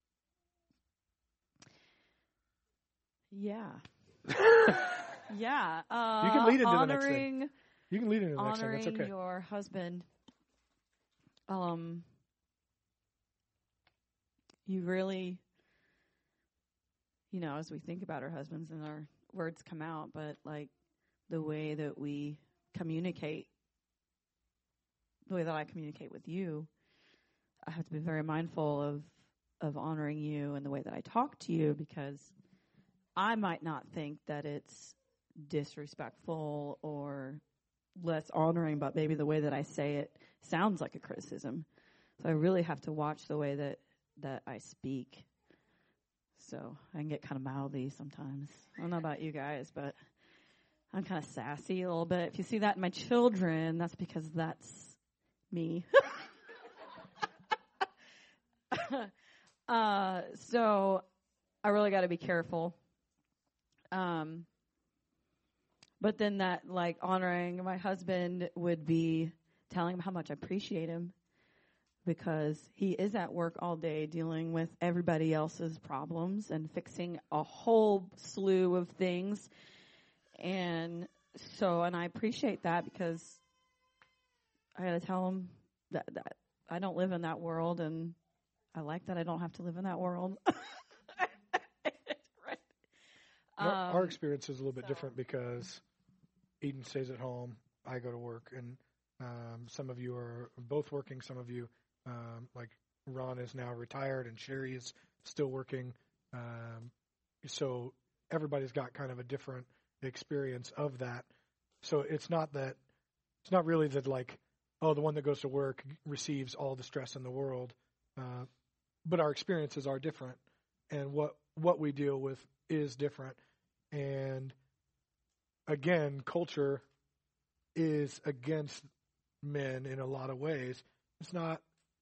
yeah, yeah. Uh, You can lead into honoring, the next thing. You can lead into the next thing. honoring That's okay. your husband. Um, you really, you know, as we think about our husbands and our words come out, but like the way that we communicate, the way that I communicate with you, I have to be very mindful of, of honoring you and the way that I talk to you, because I might not think that it's disrespectful or less honoring, but maybe the way that I say it sounds like a criticism. So I really have to watch the way that, that I speak. So I can get kind of mouthy sometimes. I don't know about you guys, but I'm kind of sassy a little bit. If you see that in my children, that's because that's me. uh, so I really got to be careful. Um, but then that, like, honoring my husband would be telling him how much I appreciate him, because he is at work all day dealing with everybody else's problems and fixing a whole slew of things. And so, and I appreciate that, because I got to tell him that, that I don't live in that world, and I like that I don't have to live in that world. Right. Our, Um, our experience is a little bit so. different because Eden stays at home, I go to work, and um, some of you are both working, some of you, um, like Ron is now retired and Sherry is still working. Um, so everybody's got kind of a different experience of that. So it's not that, it's not really that like, oh, the one that goes to work receives all the stress in the world. Uh, but our experiences are different, and what, what we deal with is different. And again, culture is against men in a lot of ways. It's not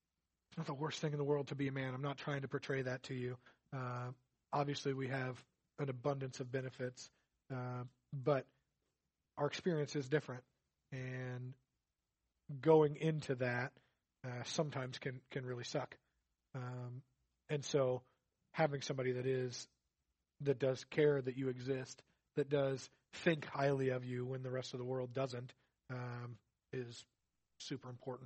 not the worst thing in the world to be a man. I'm not trying to portray that to you. Uh, obviously, we have an abundance of benefits, uh, but our experience is different. And going into that uh, sometimes can, can really suck. Um, and so having somebody that is, that does care that you exist, that does think highly of you when the rest of the world doesn't, um, is super important.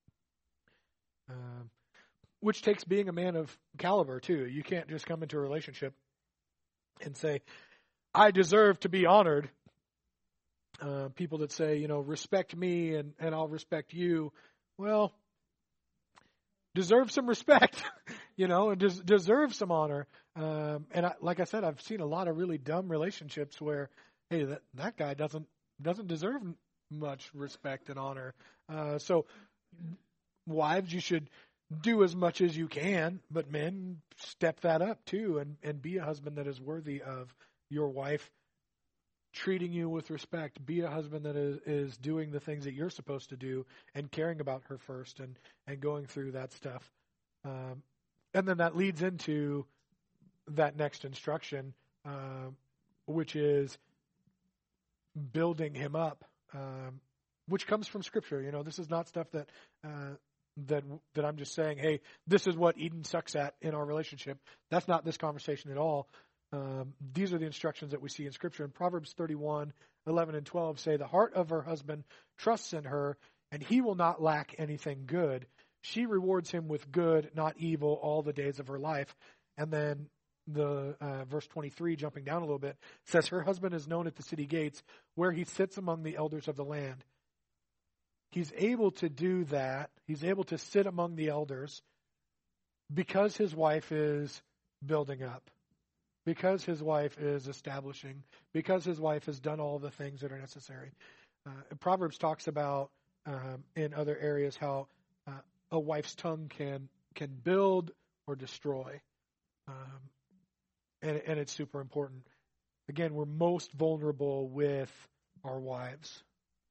Um, which takes being a man of caliber too. You can't just come into a relationship and say, I deserve to be honored. Uh, people that say, you know, respect me and, and I'll respect you. Well, deserve some respect, you know, and des- deserve some honor. Um, and I, like I said, I've seen a lot of really dumb relationships where, hey, that, that guy doesn't doesn't deserve much respect and honor. Uh, so wives, you should do as much as you can, but men, step that up too and, and be a husband that is worthy of your wife treating you with respect. Be a husband that is, is doing the things that you're supposed to do and caring about her first and, and going through that stuff. Um, and then that leads into that next instruction, uh, which is building him up, um, which comes from Scripture. You know, this is not stuff that uh, that that I'm just saying, hey, this is what Eden sucks at in our relationship. That's not this conversation at all. Um, these are the instructions that we see in Scripture. In Proverbs thirty-one, eleven and twelve say, the heart of her husband trusts in her, and he will not lack anything good. She rewards him with good, not evil, all the days of her life. And then the uh, verse twenty-three, jumping down a little bit, says, her husband is known at the city gates, where he sits among the elders of the land. He's able to do that. He's able to sit among the elders because his wife is building up, because his wife is establishing, because his wife has done all the things that are necessary. Uh, Proverbs talks about um, in other areas how uh, a wife's tongue can can build or destroy, um, and, and it's super important. Again, we're most vulnerable with our wives.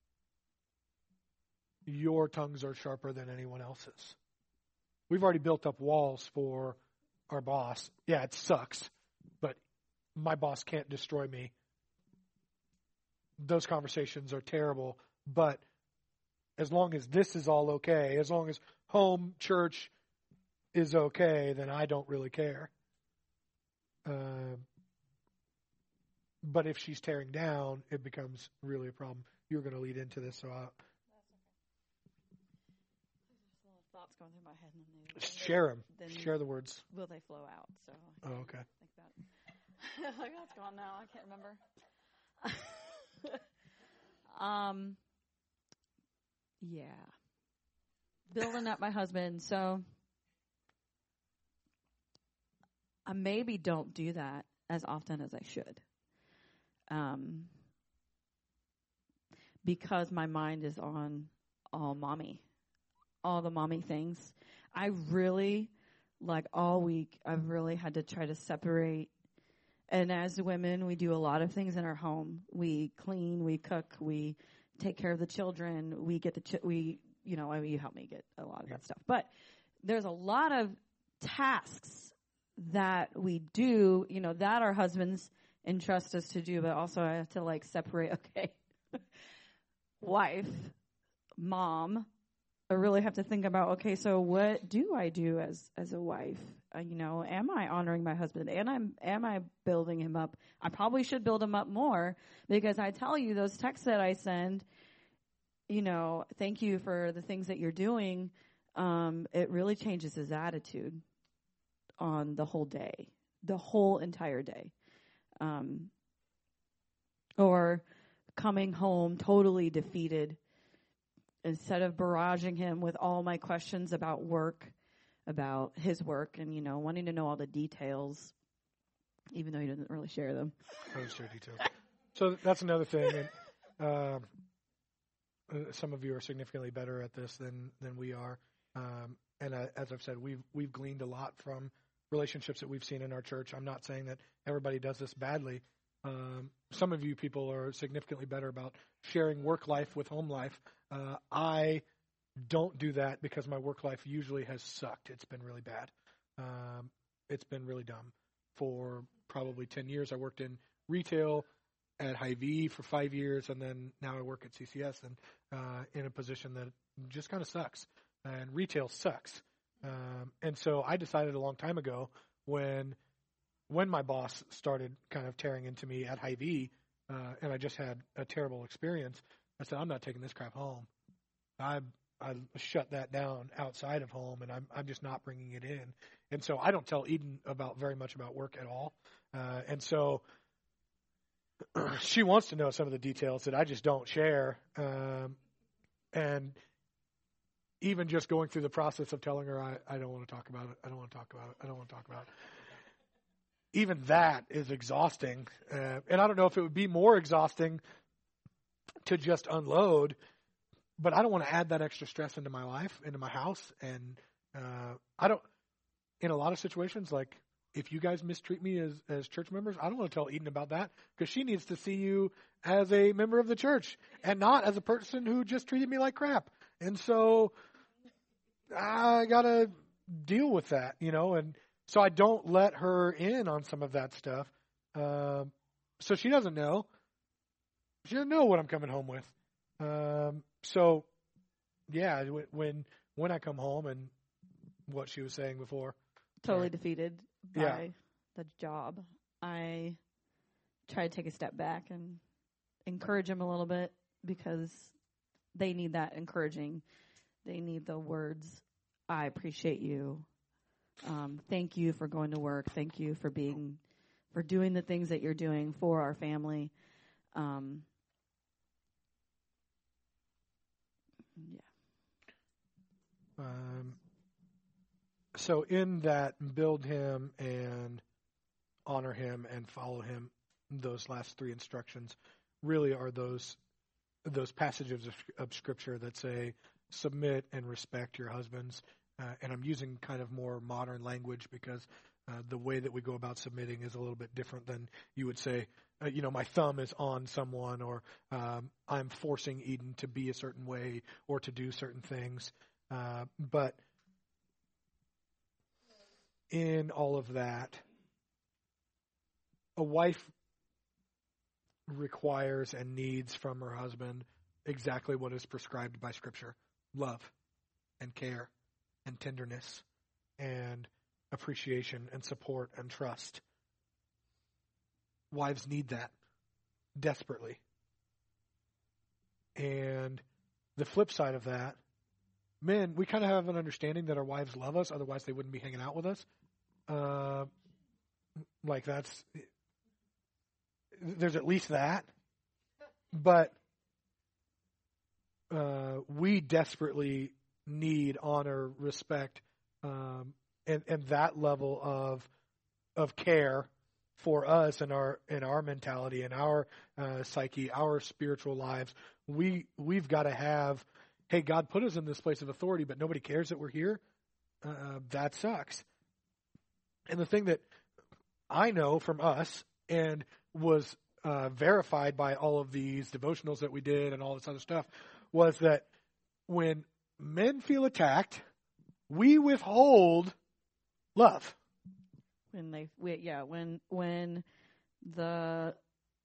Your tongues are sharper than anyone else's. We've already built up walls for our boss. Yeah, it sucks, but my boss can't destroy me. Those conversations are terrible, but as long as this is all okay, as long as home, church is okay, then I don't really care. Uh, but if she's tearing down, it becomes really a problem. You're going to lead into this, so I'll... Thoughts going through my head, and then they, share them. Then share the words. Will they flow out? So. Oh, okay. Think about it. Like that's gone now. I can't remember. um. Yeah. Building up my husband. So I maybe don't do that as often as I should. Um. Because my mind is on all mommy. all the mommy things. I really, like all week, I've really had to try to separate. And as women, we do a lot of things in our home. We clean, we cook, we take care of the children, we get the, ch- we, you know, I mean, you help me get a lot of that stuff. But there's a lot of tasks that we do, you know, that our husbands entrust us to do, but also I have to like separate, okay, wife, mom, I really have to think about, okay, so what do I do as, as a wife? Uh, you know, am I honoring my husband? And I'm, am I building him up? I probably should build him up more because I tell you those texts that I send, you know, thank you for the things that you're doing. Um, it really changes his attitude on the whole day, the whole entire day. Um, or coming home totally defeated. Instead of barraging him with all my questions about work, about his work, and, you know, wanting to know all the details, even though he doesn't really share them. I don't share details. So that's another thing. And, uh, some of you are significantly better at this than, than we are. Um, and uh, as I've said, we've we've gleaned a lot from relationships that we've seen in our church. I'm not saying that everybody does this badly. Um, some of you people are significantly better about sharing work life with home life. Uh, I don't do that because my work life usually has sucked. It's been really bad. Um, it's been really dumb. For probably ten years, I worked in retail at Hy-Vee for five years, and then now I work at C C S and uh, in a position that just kind of sucks. And retail sucks. Um, and so I decided a long time ago when when my boss started kind of tearing into me at Hy-Vee, uh, and I just had a terrible experience, I said, I'm not taking this crap home. I I shut that down outside of home, and I'm I'm just not bringing it in. And so I don't tell Eden about very much about work at all. Uh, and so she wants to know some of the details that I just don't share. Um, and even just going through the process of telling her, I, I don't want to talk about it. I don't want to talk about it. I don't want to talk about it. Even that is exhausting. Uh, and I don't know if it would be more exhausting to just unload, but I don't want to add that extra stress into my life, into my house. And uh, I don't, in a lot of situations, like if you guys mistreat me as, as church members, I don't want to tell Eden about that because she needs to see you as a member of the church and not as a person who just treated me like crap. And so I got to deal with that, you know, and so I don't let her in on some of that stuff. Um, so she doesn't know. She doesn't know what I'm coming home with. Um, so, yeah, when when I come home and what she was saying before. Totally right. defeated by yeah. the job. I try to take a step back and encourage them a little bit because they need that encouraging. They need the words, I appreciate you. Um, thank you for going to work. Thank you for being, for doing the things that you're doing for our family. Um, yeah. Um, so in that build him and honor him and follow him, those last three instructions really are those those passages of, of Scripture that say submit and respect your husbands. Uh, and I'm using kind of more modern language because uh, the way that we go about submitting is a little bit different than you would say, uh, you know, my thumb is on someone, or um, I'm forcing Eden to be a certain way or to do certain things. Uh, but in all of that, a wife requires and needs from her husband exactly what is prescribed by Scripture: love and care and tenderness and appreciation and support and trust. Wives need that desperately. And the flip side of that, men, we kind of have an understanding that our wives love us, otherwise they wouldn't be hanging out with us. Uh, like that's, there's at least that. But uh, we desperately need honor, respect, um, and, and that level of of care for us and our and our mentality and our uh, psyche, our spiritual lives. We we've got to have. Hey, God put us in this place of authority, but nobody cares that we're here. Uh, that sucks. And the thing that I know from us and was uh, verified by all of these devotionals that we did and all this other stuff was that when men feel attacked, we withhold love. When they, we, yeah, when when the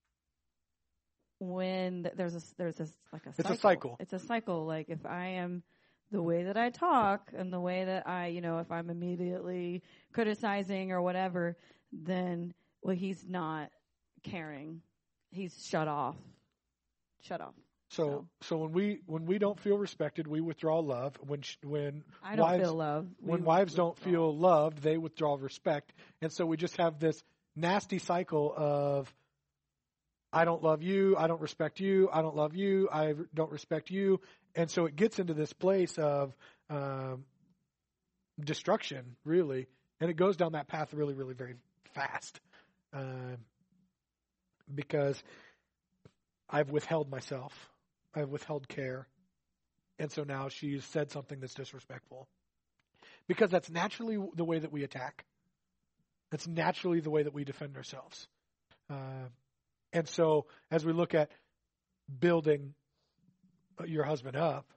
when there's a there's this like a it's cycle. a cycle. It's a cycle. Like if I am the way that I talk and the way that I, you know, if I'm immediately criticizing or whatever, then well, he's not caring. He's shut off. Shut off. So, so, so when we when we don't feel respected, we withdraw love. When when I don't wives, feel love. When we wives withdraw. don't feel loved, they withdraw respect, and so we just have this nasty cycle of I don't love you, I don't respect you, I don't love you, I don't respect you, and so it gets into this place of um, destruction, really, and it goes down that path really, really, very fast, uh, because I've withheld myself. I've withheld care. And so now she's said something that's disrespectful. Because that's naturally the way that we attack. That's naturally the way that we defend ourselves. Uh, and so as we look at building your husband up,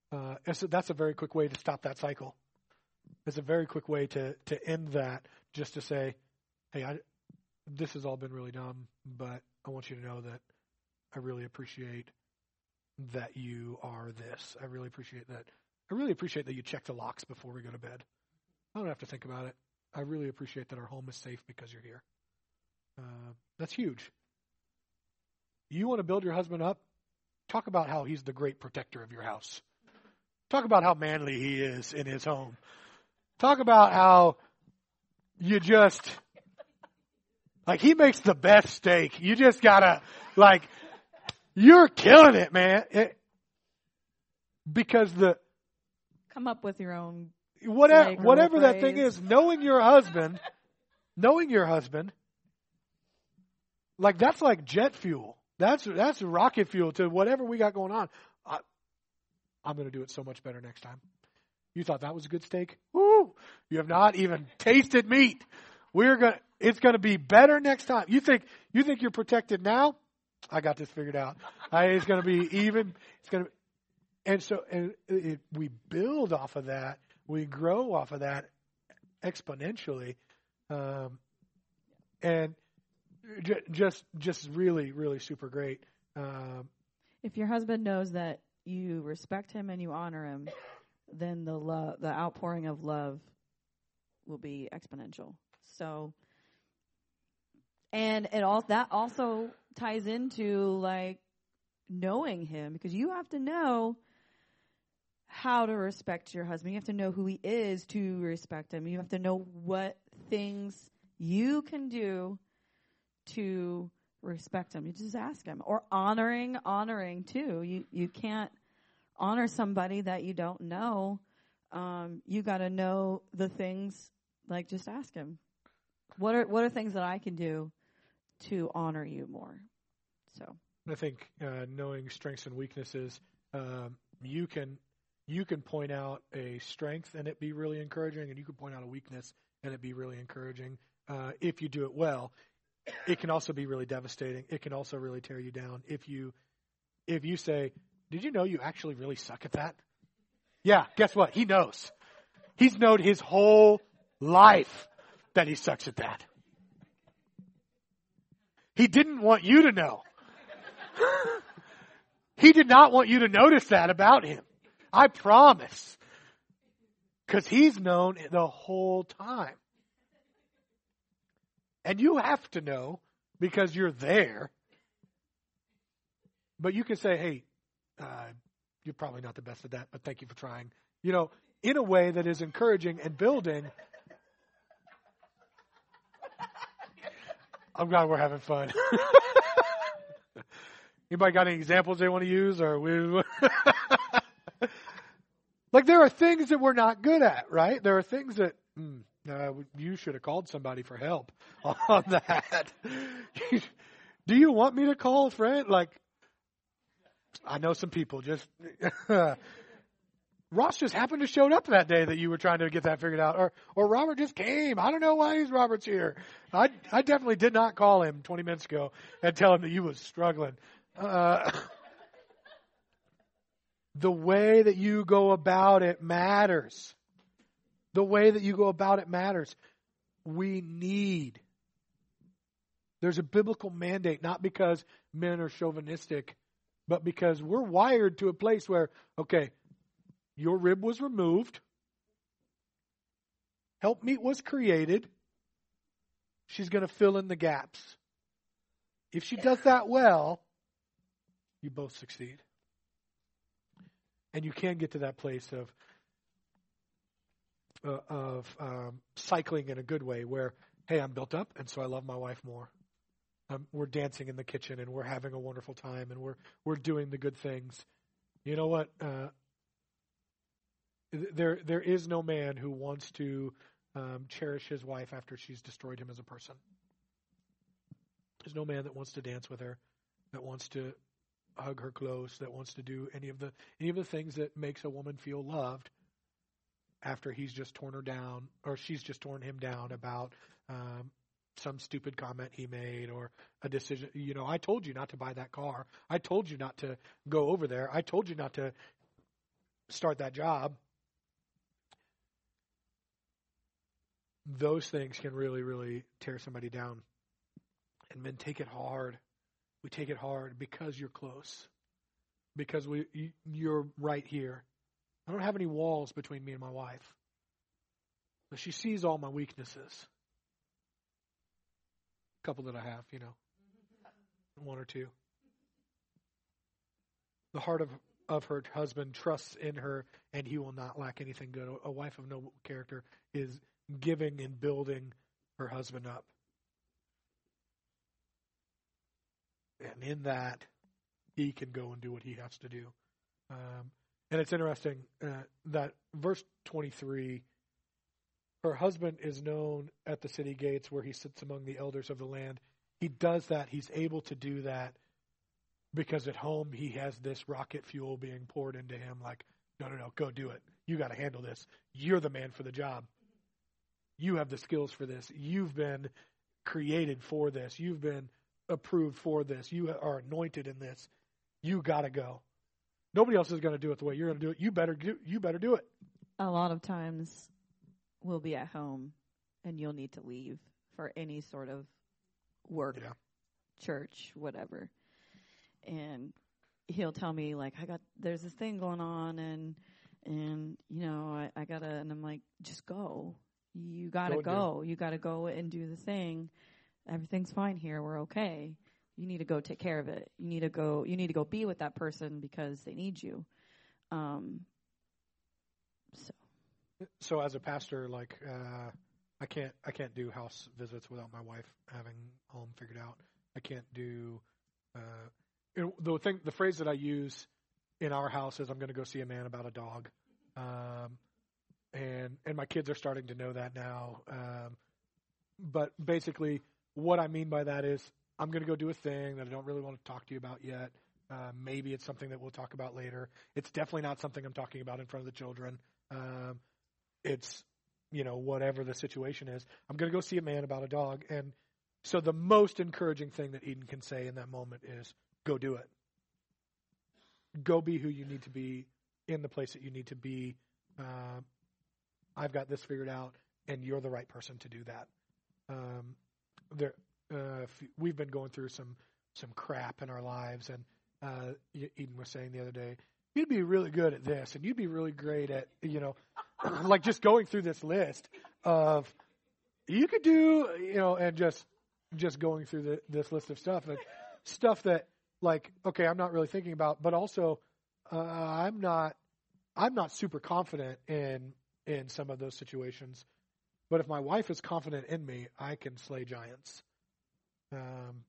Uh, and so that's a very quick way to stop that cycle. It's a very quick way to, to end that, just to say, hey, I, this has all been really dumb, but I want you to know that I really appreciate that you are this. I really appreciate that. I really appreciate that you check the locks before we go to bed. I don't have to think about it. I really appreciate that our home is safe because you're here. Uh, that's huge. You want to build your husband up? Talk about how he's the great protector of your house. Talk about how manly he is in his home. Talk about how you just, like, he makes the best steak. You just gotta, like, you're killing it, man. It, because the, Come up with your own. whatever, like, whatever that phrase. thing is, knowing your husband, knowing your husband, like, that's like jet fuel. That's, that's rocket fuel to whatever we got going on. I, I'm going to do it so much better next time. You thought that was a good steak? Woo! You have not even tasted meat. We're going to, it's going to be better next time. You think, you think you're protected now? I got this figured out. I, it's going to be even, it's going to, and so, and it, it, we build off of that. We grow off of that exponentially. Um, and j- just, just really, really super great. Um, If your husband knows that you respect him and you honor him, then the love, the outpouring of love will be exponential. So, and it all that also ties into like knowing him, because you have to know how to respect your husband. You have to know who he is to respect him. You have to know what things you can do to respect him. You just ask him. Or honoring, honoring too. You you can't honor somebody that you don't know. Um, you got to know the things. Like, just ask him. What are what are things that I can do to honor you more? So I think uh, knowing strengths and weaknesses, um, you can you can point out a strength and it be really encouraging, and you can point out a weakness and it be really encouraging. Uh, if you do it well, it can also be really devastating. It can also really tear you down if you if you say, "Did you know you actually really suck at that?" Yeah, guess what? He knows. He's known his whole life that he sucks at that. He didn't want you to know. He did not want you to notice that about him. I promise. Because he's known it the whole time. And you have to know because you're there. But you can say, hey, uh, you're probably not the best at that, but thank you for trying. You know, in a way that is encouraging and building. I'm glad we're having fun. Anybody got any examples they want to use? Or we, like, there are things that we're not good at, right? There are things that mm, uh, you should have called somebody for help on that. Do you want me to call a friend? Like, I know some people just. Ross just happened to show up that day that you were trying to get that figured out. Or or Robert just came. I don't know why he's Robert's here. I I definitely did not call him twenty minutes ago and tell him that you was struggling. Uh, the way that you go about it matters. The way that you go about it matters. We need. There's a biblical mandate, not because men are chauvinistic, but because we're wired to a place where, okay, your rib was removed. Helpmeet was created. She's going to fill in the gaps. If she does that well, you both succeed. And you can get to that place of uh, of um, cycling in a good way where, hey, I'm built up, and so I love my wife more. Um, we're dancing in the kitchen, and we're having a wonderful time, and we're we're doing the good things. You know what? Uh, There, there is no man who wants to um, cherish his wife after she's destroyed him as a person. There's no man that wants to dance with her, that wants to hug her close, that wants to do any of the any of the things that makes a woman feel loved after he's just torn her down, or she's just torn him down about um, some stupid comment he made or a decision. You know, I told you not to buy that car. I told you not to go over there. I told you not to. start that job, those things can really, really tear somebody down. And men take it hard. We take it hard because you're close. Because we, you're right here. I don't have any walls between me and my wife. But she sees all my weaknesses. A couple that I have, you know. One or two. The heart of, of her husband trusts in her, and he will not lack anything good. A wife of noble character is giving and building her husband up. And in that, he can go and do what he has to do. Um, and it's interesting uh, that verse twenty-three, her husband is known at the city gates where he sits among the elders of the land. He does that. He's able to do that because at home he has this rocket fuel being poured into him like, no, no, no, go do it. You got to handle this. You're the man for the job. You have the skills for this. You've been created for this. You've been approved for this. You are anointed in this. You got to go. Nobody else is going to do it the way you're going to do it. You better do, you better do it. A lot of times we'll be at home and you'll need to leave for any sort of work, yeah. church, whatever. And he'll tell me, like, I got, there's this thing going on and, and, you know, I, I gotta, and I'm like, just go. You gotta go. go. You gotta go and do the thing. Everything's fine here. We're okay. You need to go take care of it. You need to go, you need to go be with that person because they need you. Um, so. So as a pastor, like, uh, I can't, I can't do house visits without my wife having home figured out. I can't do, uh, you know, the thing, the phrase that I use in our house is I'm going to go see a man about a dog. Um, and, and my kids are starting to know that now. Um, but basically what I mean by that is I'm going to go do a thing that I don't really want to talk to you about yet. Uh, maybe it's something that we'll talk about later. It's definitely not something I'm talking about in front of the children. Um, it's, you know, whatever the situation is. I'm going to go see a man about a dog. And so the most encouraging thing that Eden can say in that moment is, go do it. Go be who you need to be in the place that you need to be. Uh, I've got this figured out, and you're the right person to do that. Um, there, uh, we've been going through some some crap in our lives, and uh, Eden was saying the other day, you'd be really good at this, and you'd be really great at, you know, like just going through this list of you could do, you know, and just just going through the, this list of stuff and stuff that, like, okay, I'm not really thinking about, but also uh, I'm not I'm not super confident in in some of those situations. But if my wife is confident in me, I can slay giants. Um,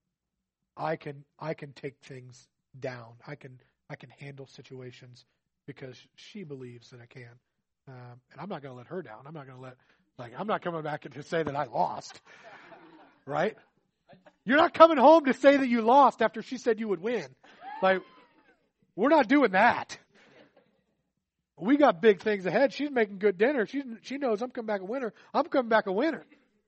I can I can take things down. I can I can handle situations because she believes that I can. Um, and I'm not going to let her down. I'm not going to let, like, I'm not coming back to say that I lost. Right? You're not coming home to say that you lost after she said you would win. Like, we're not doing that. We got big things ahead. She's making good dinner. She she knows I'm coming back a winner. I'm coming back a winner.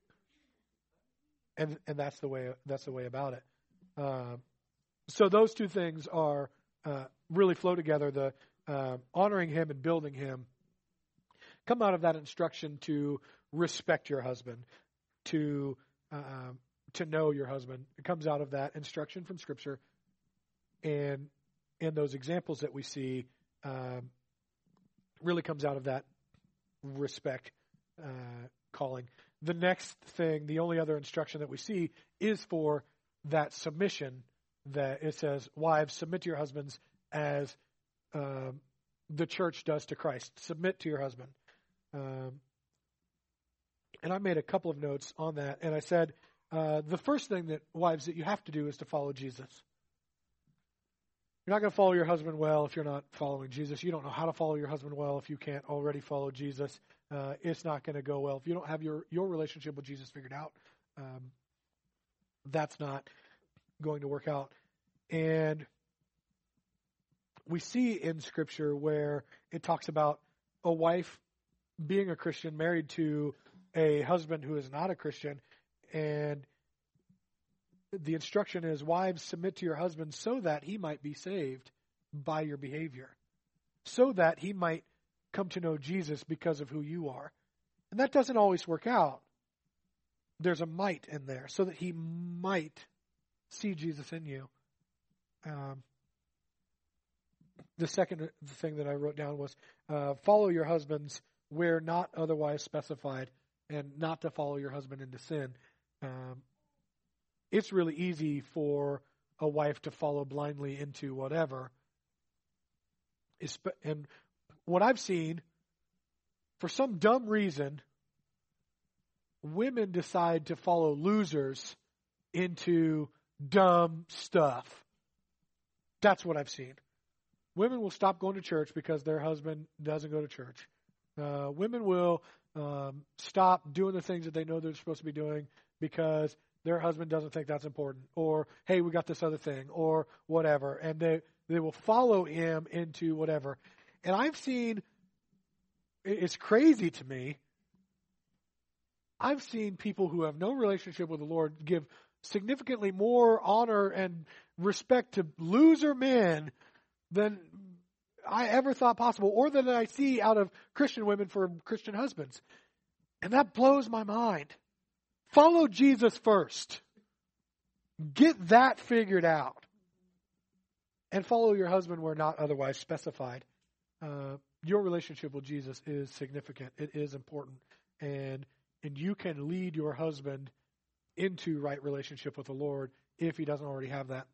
And and that's the way that's the way about it. Uh, so those two things are uh, really flow together. The uh, honoring him and building him come out of that instruction to respect your husband, to uh, to know your husband. It comes out of that instruction from Scripture, and in those examples that we see, um, really comes out of that respect uh, calling. The next thing, the only other instruction that we see is for that submission, that it says, wives, submit to your husbands as um, the church does to Christ. Submit to your husband. Um, and I made a couple of notes on that, and I said, uh, the first thing that, wives, that you have to do is to follow Jesus. You're not going to follow your husband well if you're not following Jesus. You don't know how to follow your husband well if you can't already follow Jesus. Uh, it's not going to go well. If you don't have your, your relationship with Jesus figured out, um, that's not going to work out. And we see in Scripture where it talks about a wife being a Christian married to a husband who is not a Christian, and the instruction is, wives, submit to your husband so that he might be saved by your behavior. so that he might come to know Jesus because of who you are. And that doesn't always work out. There's a might in there, so that he might see Jesus in you. Um, the second thing that I wrote down was uh, follow your husbands where not otherwise specified, and not to follow your husband into sin. Um, it's really easy for a wife to follow blindly into whatever. And what I've seen, for some dumb reason, women decide to follow losers into dumb stuff. That's what I've seen. Women will stop going to church because their husband doesn't go to church. Uh, women will um, stop doing the things that they know they're supposed to be doing because their husband doesn't think that's important. Or, hey, we got this other thing, or whatever. And they, they will follow him into whatever. And I've seen, it's crazy to me, I've seen people who have no relationship with the Lord give significantly more honor and respect to loser men than I ever thought possible, or than I see out of Christian women for Christian husbands. And that blows my mind. Follow Jesus first. Get that figured out. And follow your husband where not otherwise specified. Uh, your relationship with Jesus is significant. It is important. And and you can lead your husband into right relationship with the Lord if he doesn't already have that.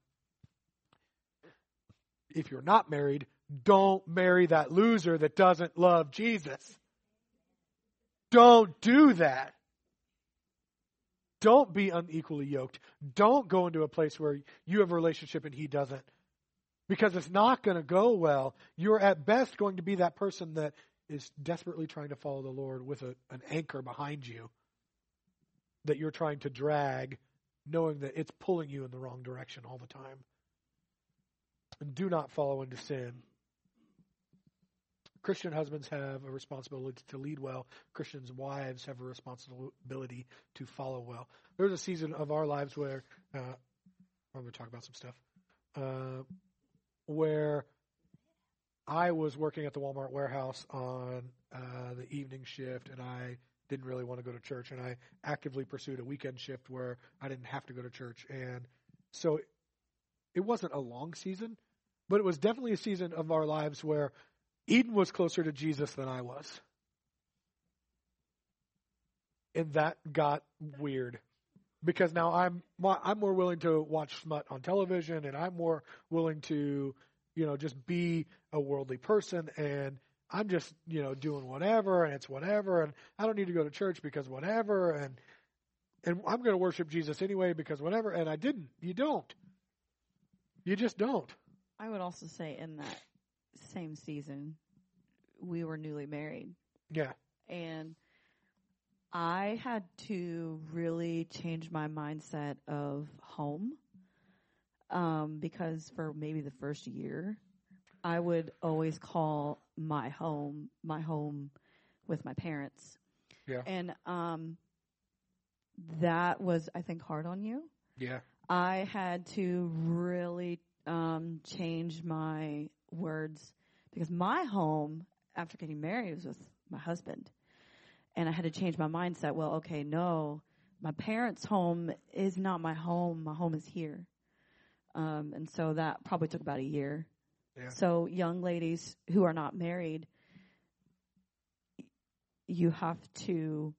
If you're not married, don't marry that loser that doesn't love Jesus. Don't do that. Don't be unequally yoked. Don't go into a place where you have a relationship and he doesn't. Because it's not going to go well. You're at best going to be that person that is desperately trying to follow the Lord with a, an anchor behind you that you're trying to drag, knowing that it's pulling you in the wrong direction all the time. And do not follow into sin. Christian husbands have a responsibility to lead well. Christian wives have a responsibility to follow well. There was a season of our lives where, uh, I'm going to talk about some stuff, uh, where I was working at the Walmart warehouse on uh, the evening shift, and I didn't really want to go to church, and I actively pursued a weekend shift where I didn't have to go to church. And so it wasn't a long season, but it was definitely a season of our lives where Eden was closer to Jesus than I was. And that got weird. Because now I'm I'm more willing to watch smut on television, and I'm more willing to, you know, just be a worldly person, and I'm just, you know, doing whatever, and it's whatever, and I don't need to go to church because whatever, and and I'm going to worship Jesus anyway because whatever, and I didn't. You don't. You just don't. I would also say in that same season, we were newly married. Yeah. And I had to really change my mindset of home, um, because for maybe the first year, I would always call my home my home with my parents. Yeah. And um, that was, I think, hard on you. Yeah. I had to really um, change my words because my home, after getting married, was with my husband. And I had to change my mindset. Well, okay, no, my parents' home is not my home. My home is here. Um, and so that probably took about a year. Yeah. So young ladies who are not married, you have to,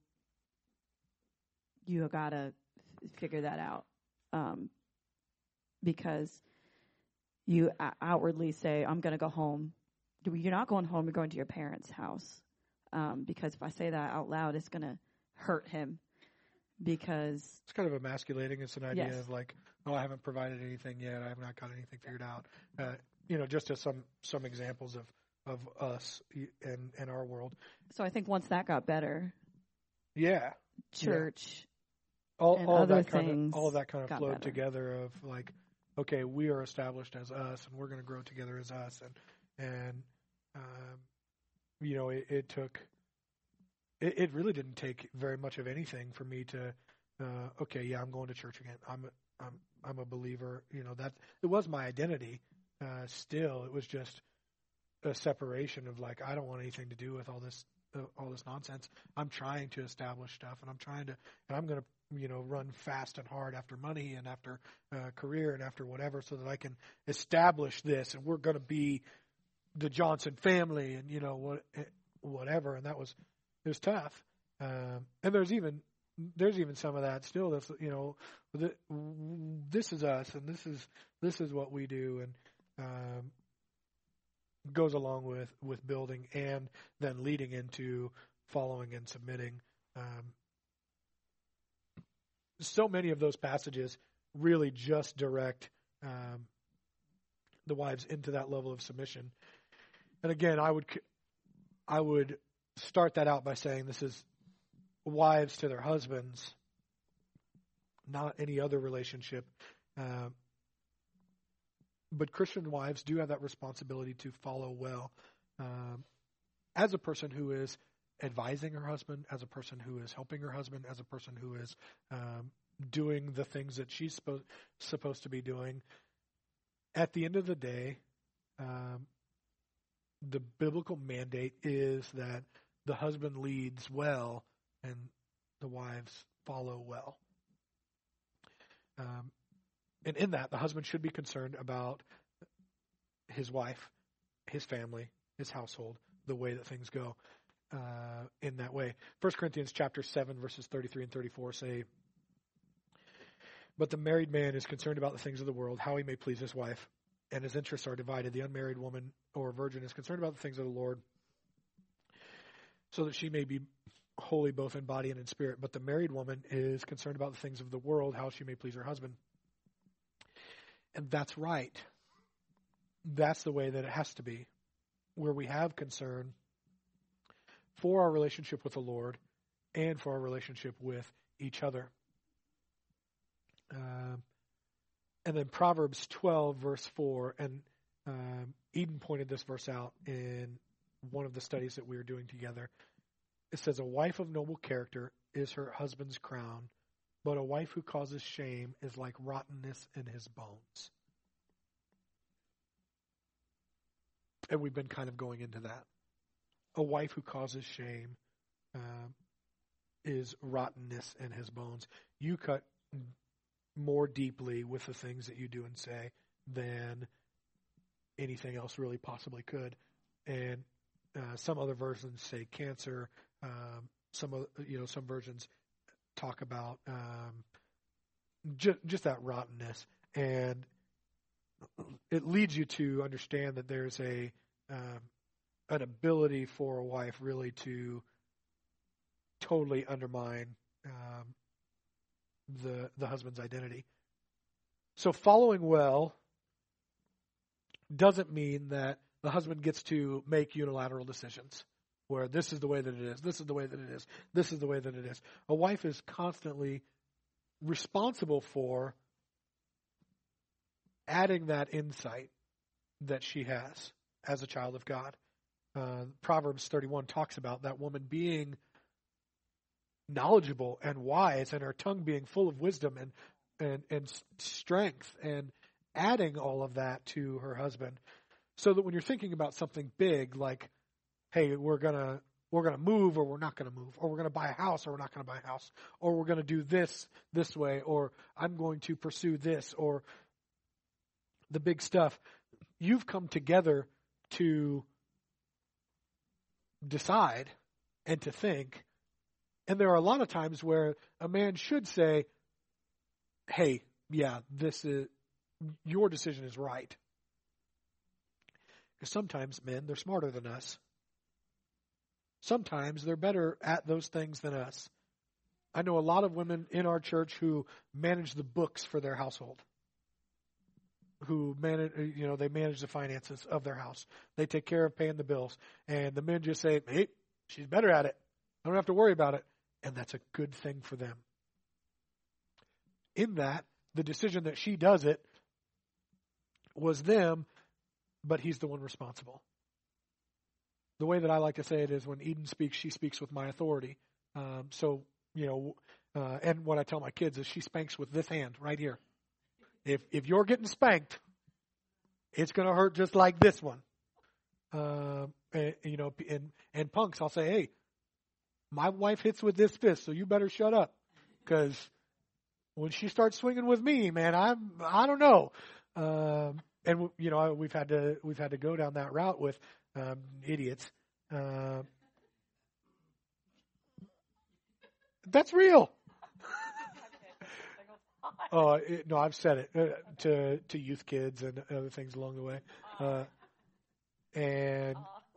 you got to f- figure that out. Um, because you uh, outwardly say, I'm going to go home. You're not going home. You're going to your parents' house. Um, because if I say that out loud, it's going to hurt him. Because it's kind of emasculating. It's an idea yes. of like, oh, I haven't provided anything yet. I have not got anything figured out. Uh, you know, just as some some examples of, of us and and our world. So I think once that got better, yeah, church, yeah. all and all other that kind things of all of that kind of flowed better. together. Of like, okay, we are established as us, and we're going to grow together as us, and and um, you know, it, it took. It, it really didn't take very much of anything for me to. Uh, okay, yeah, I'm going to church again. I'm a, I'm I'm a believer. You know, that it was my identity. Uh, still, it was just a separation of like, I don't want anything to do with all this, uh, all this nonsense. I'm trying to establish stuff, and I'm trying to, and I'm going to, you know, run fast and hard after money and after uh, career and after whatever, so that I can establish this, and we're going to be the Johnson family, and you know what, whatever. And that was, it was tough. Um, and there's even, there's even some of that still. That's, you know, the, this is us, and this is this is what we do, and um, goes along with with building and then leading into following and submitting. Um, so many of those passages really just direct um, the wives into that level of submission. And again, I would I would start that out by saying this is wives to their husbands, not any other relationship. Uh, but Christian wives do have that responsibility to follow well um, as a person who is advising her husband, as a person who is helping her husband, as a person who is um, doing the things that she's supposed supposed to be doing. At the end of the day, um, the biblical mandate is that the husband leads well and the wives follow well. Um, and in that, the husband should be concerned about his wife, his family, his household, the way that things go uh, in that way. First Corinthians chapter seven, verses thirty-three and thirty-four say, "But the married man is concerned about the things of the world, how he may please his wife, and his interests are divided. The unmarried woman or virgin is concerned about the things of the Lord, so that she may be holy both in body and in spirit. But the married woman is concerned about the things of the world, how she may please her husband." And that's right. That's the way that it has to be, where we have concern for our relationship with the Lord and for our relationship with each other. Uh, and then Proverbs twelve, verse four, and um, Eden pointed this verse out in one of the studies that we were doing together. It says, "A wife of noble character is her husband's crown, but a wife who causes shame is like rottenness in his bones." And we've been kind of going into that. A wife who causes shame uh, is rottenness in his bones. You cut more deeply with the things that you do and say than anything else really possibly could. And uh, some other versions say cancer. Um, some of, you know, some versions talk about um, just, just that rottenness, and it leads you to understand that there's a um, an ability for a wife really to totally undermine um, the the husband's identity. So following well doesn't mean that the husband gets to make unilateral decisions where this is the way that it is, this is the way that it is, this is the way that it is. A wife is constantly responsible for adding that insight that she has as a child of God. Uh, Proverbs thirty-one talks about that woman being knowledgeable and wise, and her tongue being full of wisdom and and, and strength, and adding all of that to her husband, so that when you're thinking about something big like, hey, we're gonna we're gonna move, or we're not gonna move, or we're gonna buy a house, or we're not gonna buy a house, or we're gonna do this this way, or I'm going to pursue this, or the big stuff, you've come together to decide and to think. And there are a lot of times where a man should say, hey, yeah, this is, your decision is right. Because sometimes men, they're smarter than us. Sometimes they're better at those things than us. I know a lot of women in our church who manage the books for their household. Who manage, you know, they manage the finances of their house. They take care of paying the bills. And the men just say, hey, she's better at it. I don't have to worry about it. And that's a good thing for them. In that, the decision that she does it was them, but he's the one responsible. The way that I like to say it is, when Eden speaks, she speaks with my authority. Um, so, you know, uh, and what I tell my kids is she spanks with this hand right here. If if you're getting spanked, it's going to hurt just like this one. Um, and, you know, and, and punks, I'll say, hey, my wife hits with this fist, so you better shut up. Because when she starts swinging with me, man, I'm, I don't know. Um, and, you know, we've had to, we've had to go down that route with, um, idiots. Uh, that's real. Oh, it, no, I've said it uh, to to youth kids and other things along the way, uh, and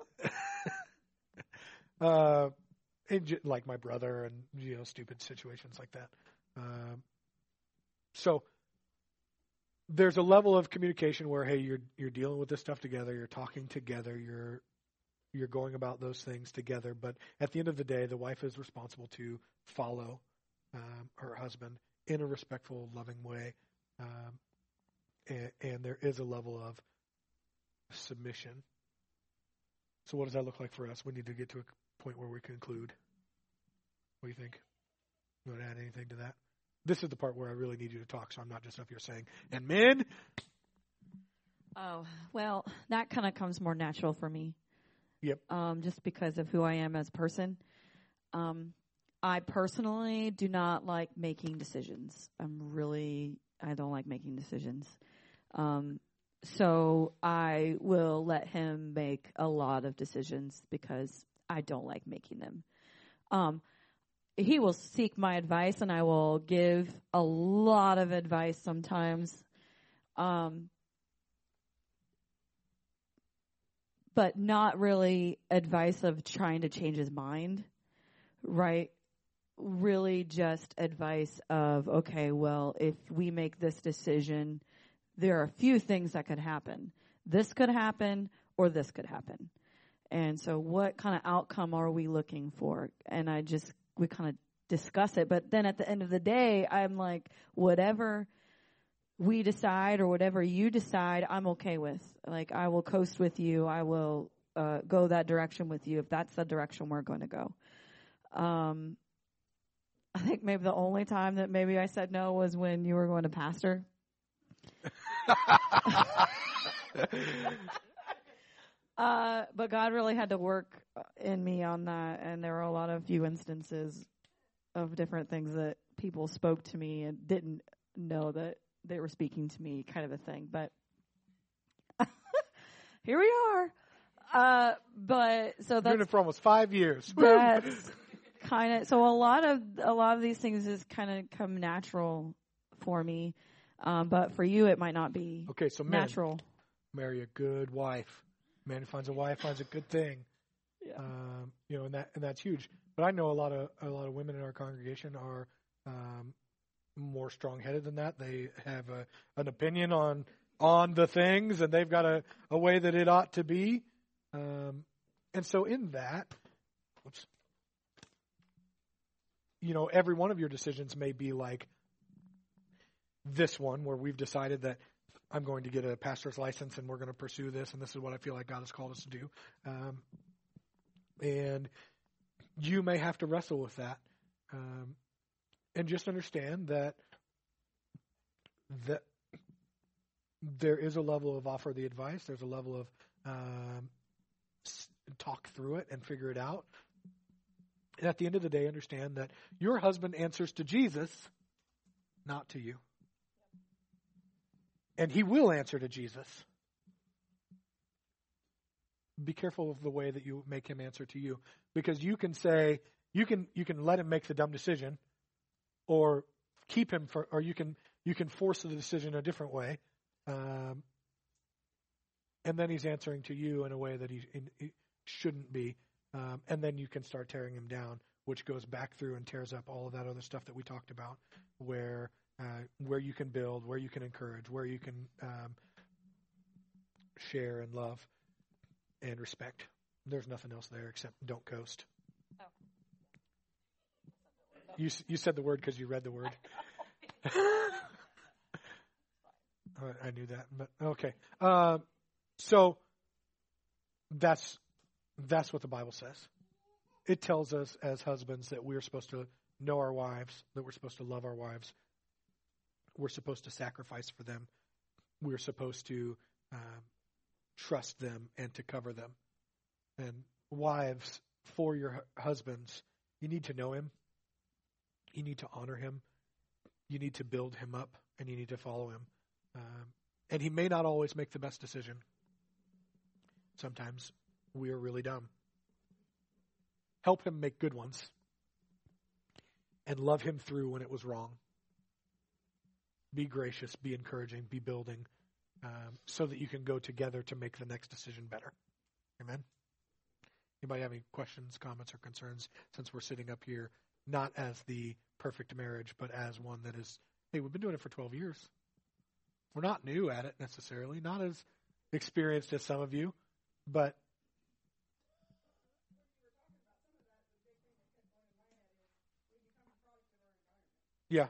uh, and j- like my brother and you know stupid situations like that. Um, so there's a level of communication where hey, you're you're dealing with this stuff together, you're talking together, you're you're going about those things together. But at the end of the day, the wife is responsible to follow um, her husband in a respectful, loving way. Um, and, and there is a level of submission. So what does that look like for us? We need to get to a point where we conclude. What do you think? You want to add anything to that? This is the part where I really need you to talk, so I'm not just up here saying, and men? Oh, well, that kind of comes more natural for me. Yep. Um, just because of who I am as a person. Um, I personally do not like making decisions. I'm really, I don't like making decisions. Um, so I will let him make a lot of decisions because I don't like making them. Um, he will seek my advice and I will give a lot of advice sometimes. Um, but not really advice of trying to change his mind, right? Really just advice of, okay, well, if we make this decision, there are a few things that could happen. This could happen or this could happen. And so what kind of outcome are we looking for? And I just, we kind of discuss it. But then at the end of the day, I'm like, whatever we decide or whatever you decide, I'm okay with. Like, I will coast with you. I will uh, go that direction with you if that's the direction we're going to go. Um, I think maybe the only time that maybe I said no was when you were going to pastor. uh, but God really had to work in me on that, and there were a lot of few instances of different things that people spoke to me and didn't know that they were speaking to me, kind of a thing. But here we are. Uh, but so that's doing it for almost five years. That's kind of so. A lot of a lot of these things just kind of come natural for me, um, but for you it might not be. Okay, so men, natural. Marry a good wife. Man who finds a wife finds a good thing. Yeah. Um, you know, and that and that's huge. But I know a lot of a lot of women in our congregation are um, more strong-headed than that. They have a, an opinion on on the things, and they've got a, a way that it ought to be. Um, and so in that, whoops, you know, every one of your decisions may be like this one, where we've decided that I'm going to get a pastor's license and we're going to pursue this, and this is what I feel like God has called us to do. Um, and you may have to wrestle with that. Um, and just understand that that there is a level of offer the advice. There's a level of um, talk through it and figure it out. And at the end of the day, understand that your husband answers to Jesus, not to you. And he will answer to Jesus. Be careful of the way that you make him answer to you, because you can say you can you can let him make the dumb decision, or keep him for, or you can you can force the decision a different way, um, and then he's answering to you in a way that he, he shouldn't be, um, and then you can start tearing him down, which goes back through and tears up all of that other stuff that we talked about, where uh, where you can build, where you can encourage, where you can um, share and love and respect. There's nothing else there except don't coast. Oh. You you said the word because you read the word. I knew that, but okay. Uh, so that's that's what the Bible says. It tells us as husbands that we're supposed to know our wives, that we're supposed to love our wives. We're supposed to sacrifice for them. We're supposed to um, trust them and to cover them. And wives, for your hu- husbands, you need to know him. You need to honor him. You need to build him up, and you need to follow him. Um, and he may not always make the best decision. Sometimes we are really dumb. Help him make good ones. And love him through when it was wrong. Be gracious, be encouraging, be building, um, so that you can go together to make the next decision better. Amen? Anybody have any questions, comments, or concerns since we're sitting up here, not as the perfect marriage, but as one that is, hey, we've been doing it for twelve years. We're not new at it necessarily, not as experienced as some of you, but yeah.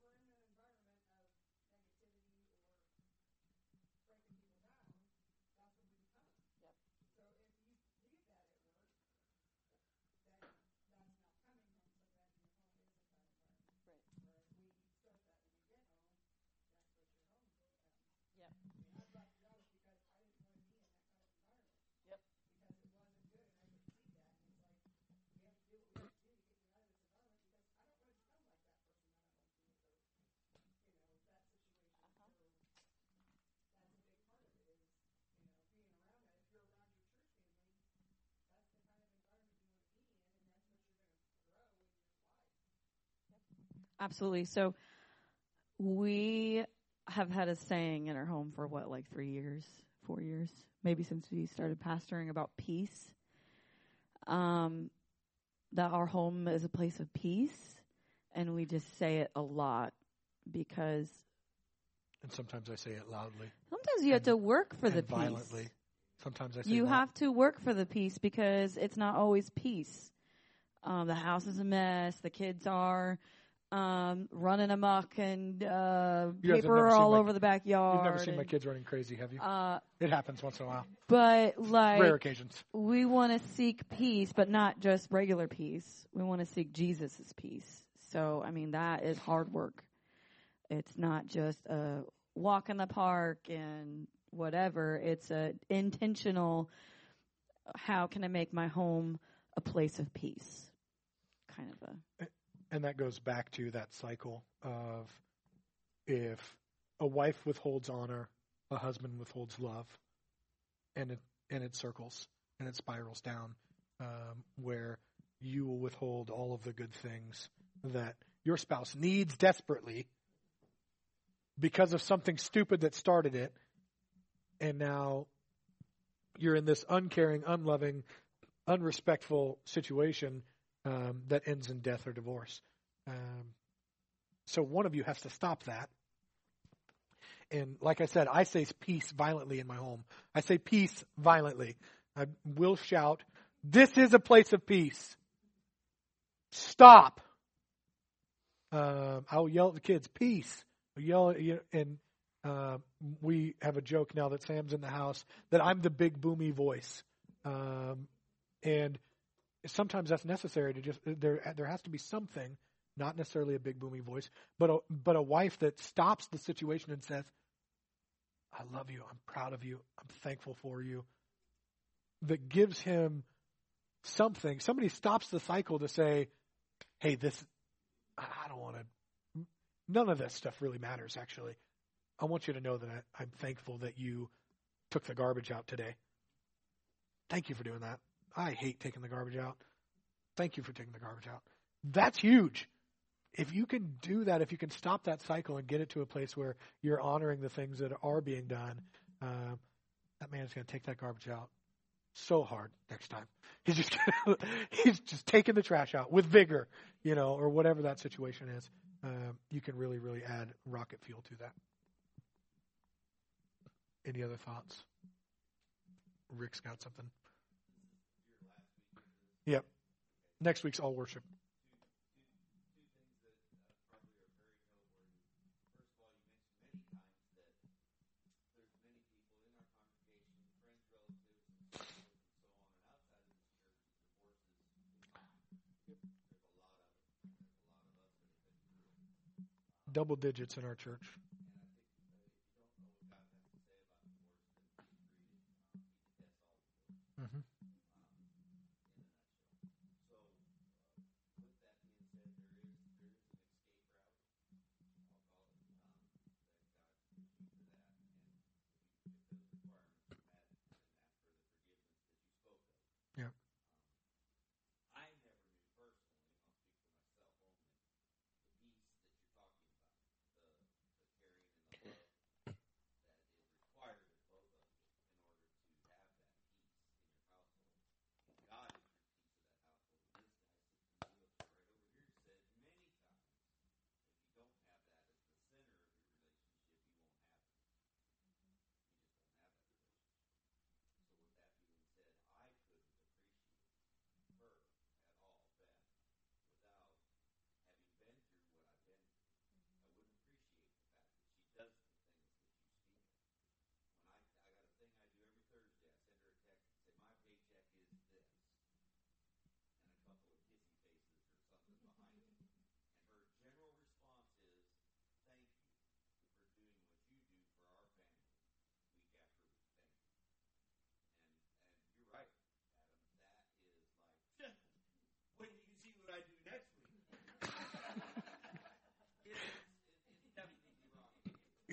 Absolutely. So we have had a saying in our home for what, like three years, four years, maybe since we started pastoring, about peace. Um, that our home is a place of peace, and we just say it a lot because. And sometimes I say it loudly. Sometimes you have to work for the peace. Violently. Sometimes I say you that. have to work for the peace because it's not always peace. Um, the house is a mess. The kids are um, running amok, and uh, paper all my, over the backyard. You've never seen and, my kids running crazy, have you? Uh, it happens once in a while. But like rare occasions, we want to seek peace, but not just regular peace. We want to seek Jesus' peace. So, I mean, that is hard work. It's not just a walk in the park and whatever. It's a intentional, how can I make my home a place of peace? Kind of a. And that goes back to that cycle of if a wife withholds honor, a husband withholds love, and it and it circles and it spirals down, um, where you will withhold all of the good things that your spouse needs desperately because of something stupid that started it, and now you're in this uncaring, unloving, unrespectful situation um, that ends in death or divorce. Um, so one of you has to stop that. And like I said, I say peace violently in my home. I say peace violently. I will shout, this is a place of peace. Stop. Um, I will yell at the kids, peace. I'll yell at you, and uh, we have a joke now that Sam's in the house that I'm the big boomy voice. Um, and sometimes that's necessary to just, there there has to be something, not necessarily a big boomy voice, but a, but a wife that stops the situation and says, I love you, I'm proud of you, I'm thankful for you. That gives him something. Somebody stops the cycle to say, hey, this, I don't want to, none of this stuff really matters, actually. I want you to know that I, I'm thankful that you took the garbage out today. Thank you for doing that. I hate taking the garbage out. Thank you for taking the garbage out. That's huge. If you can do that, if you can stop that cycle and get it to a place where you're honoring the things that are being done, uh, that man is going to take that garbage out so hard next time. He's just gonna, he's just taking the trash out with vigor, you know, or whatever that situation is. Uh, you can really, really add rocket fuel to that. Any other thoughts? Rick's got something. Yep. Next week's all worship. Double digits in our church. Mm-hmm.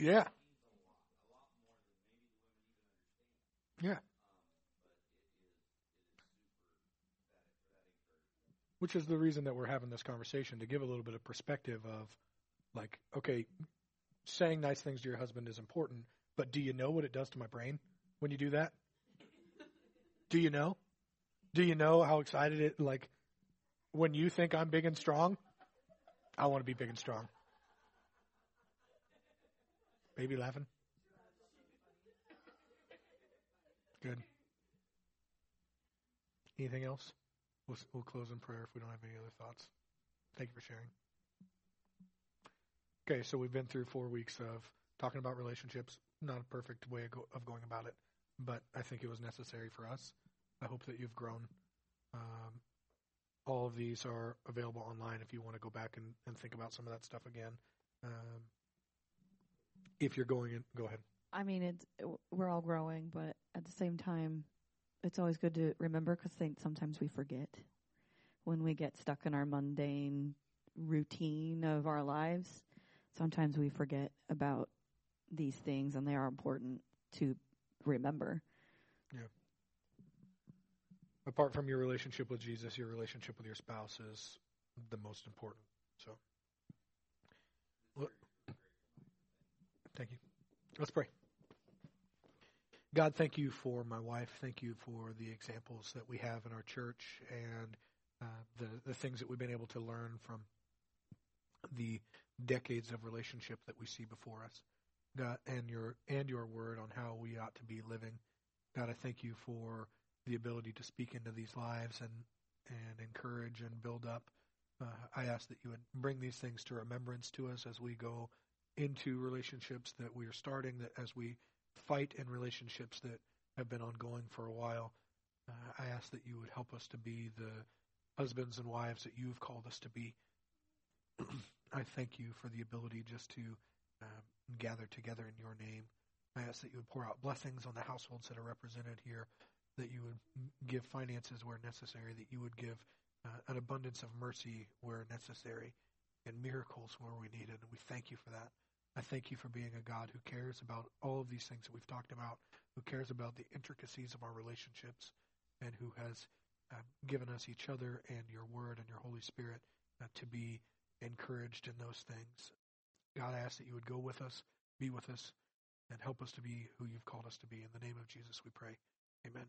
Yeah. Yeah. Which is the reason that we're having this conversation, to give a little bit of perspective of, like, okay, saying nice things to your husband is important, but do you know what it does to my brain when you do that? Do you know? Do you know how excited it, like, when you think I'm big and strong, I want to be big and strong. Baby laughing? Good. Anything else? We'll, we'll close in prayer if we don't have any other thoughts. Thank you for sharing. Okay, so we've been through four weeks of talking about relationships. Not a perfect way of, go, of going about it, but I think it was necessary for us. I hope that you've grown. Um, all of these are available online if you want to go back and, and think about some of that stuff again. Um, if you're going in, go ahead. I mean, it's, we're all growing, but at the same time, it's always good to remember, because I think sometimes we forget when we get stuck in our mundane routine of our lives. Sometimes we forget about these things, and they are important to remember. Yeah. Apart from your relationship with Jesus, your relationship with your spouse is the most important. So, well, thank you. Let's pray. God, thank you for my wife. Thank you for the examples that we have in our church, and uh, the the things that we've been able to learn from the decades of relationship that we see before us. God, and your and your word on how we ought to be living. God, I thank you for the ability to speak into these lives and and encourage and build up. Uh, I ask that you would bring these things to remembrance to us as we go into relationships that we are starting, that as we fight in relationships that have been ongoing for a while. Uh, I ask that you would help us to be the husbands and wives that you've called us to be. I thank you for the ability just to um, gather together in your name. I ask that you would pour out blessings on the households that are represented here, that you would give finances where necessary, that you would give uh, an abundance of mercy where necessary, and miracles where we need it. And we thank you for that. I thank you for being a God who cares about all of these things that we've talked about, who cares about the intricacies of our relationships, and who has uh, given us each other and your word and your Holy Spirit uh, to be encouraged in those things. God, I ask that you would go with us, be with us, and help us to be who you've called us to be. In the name of Jesus we pray. Amen.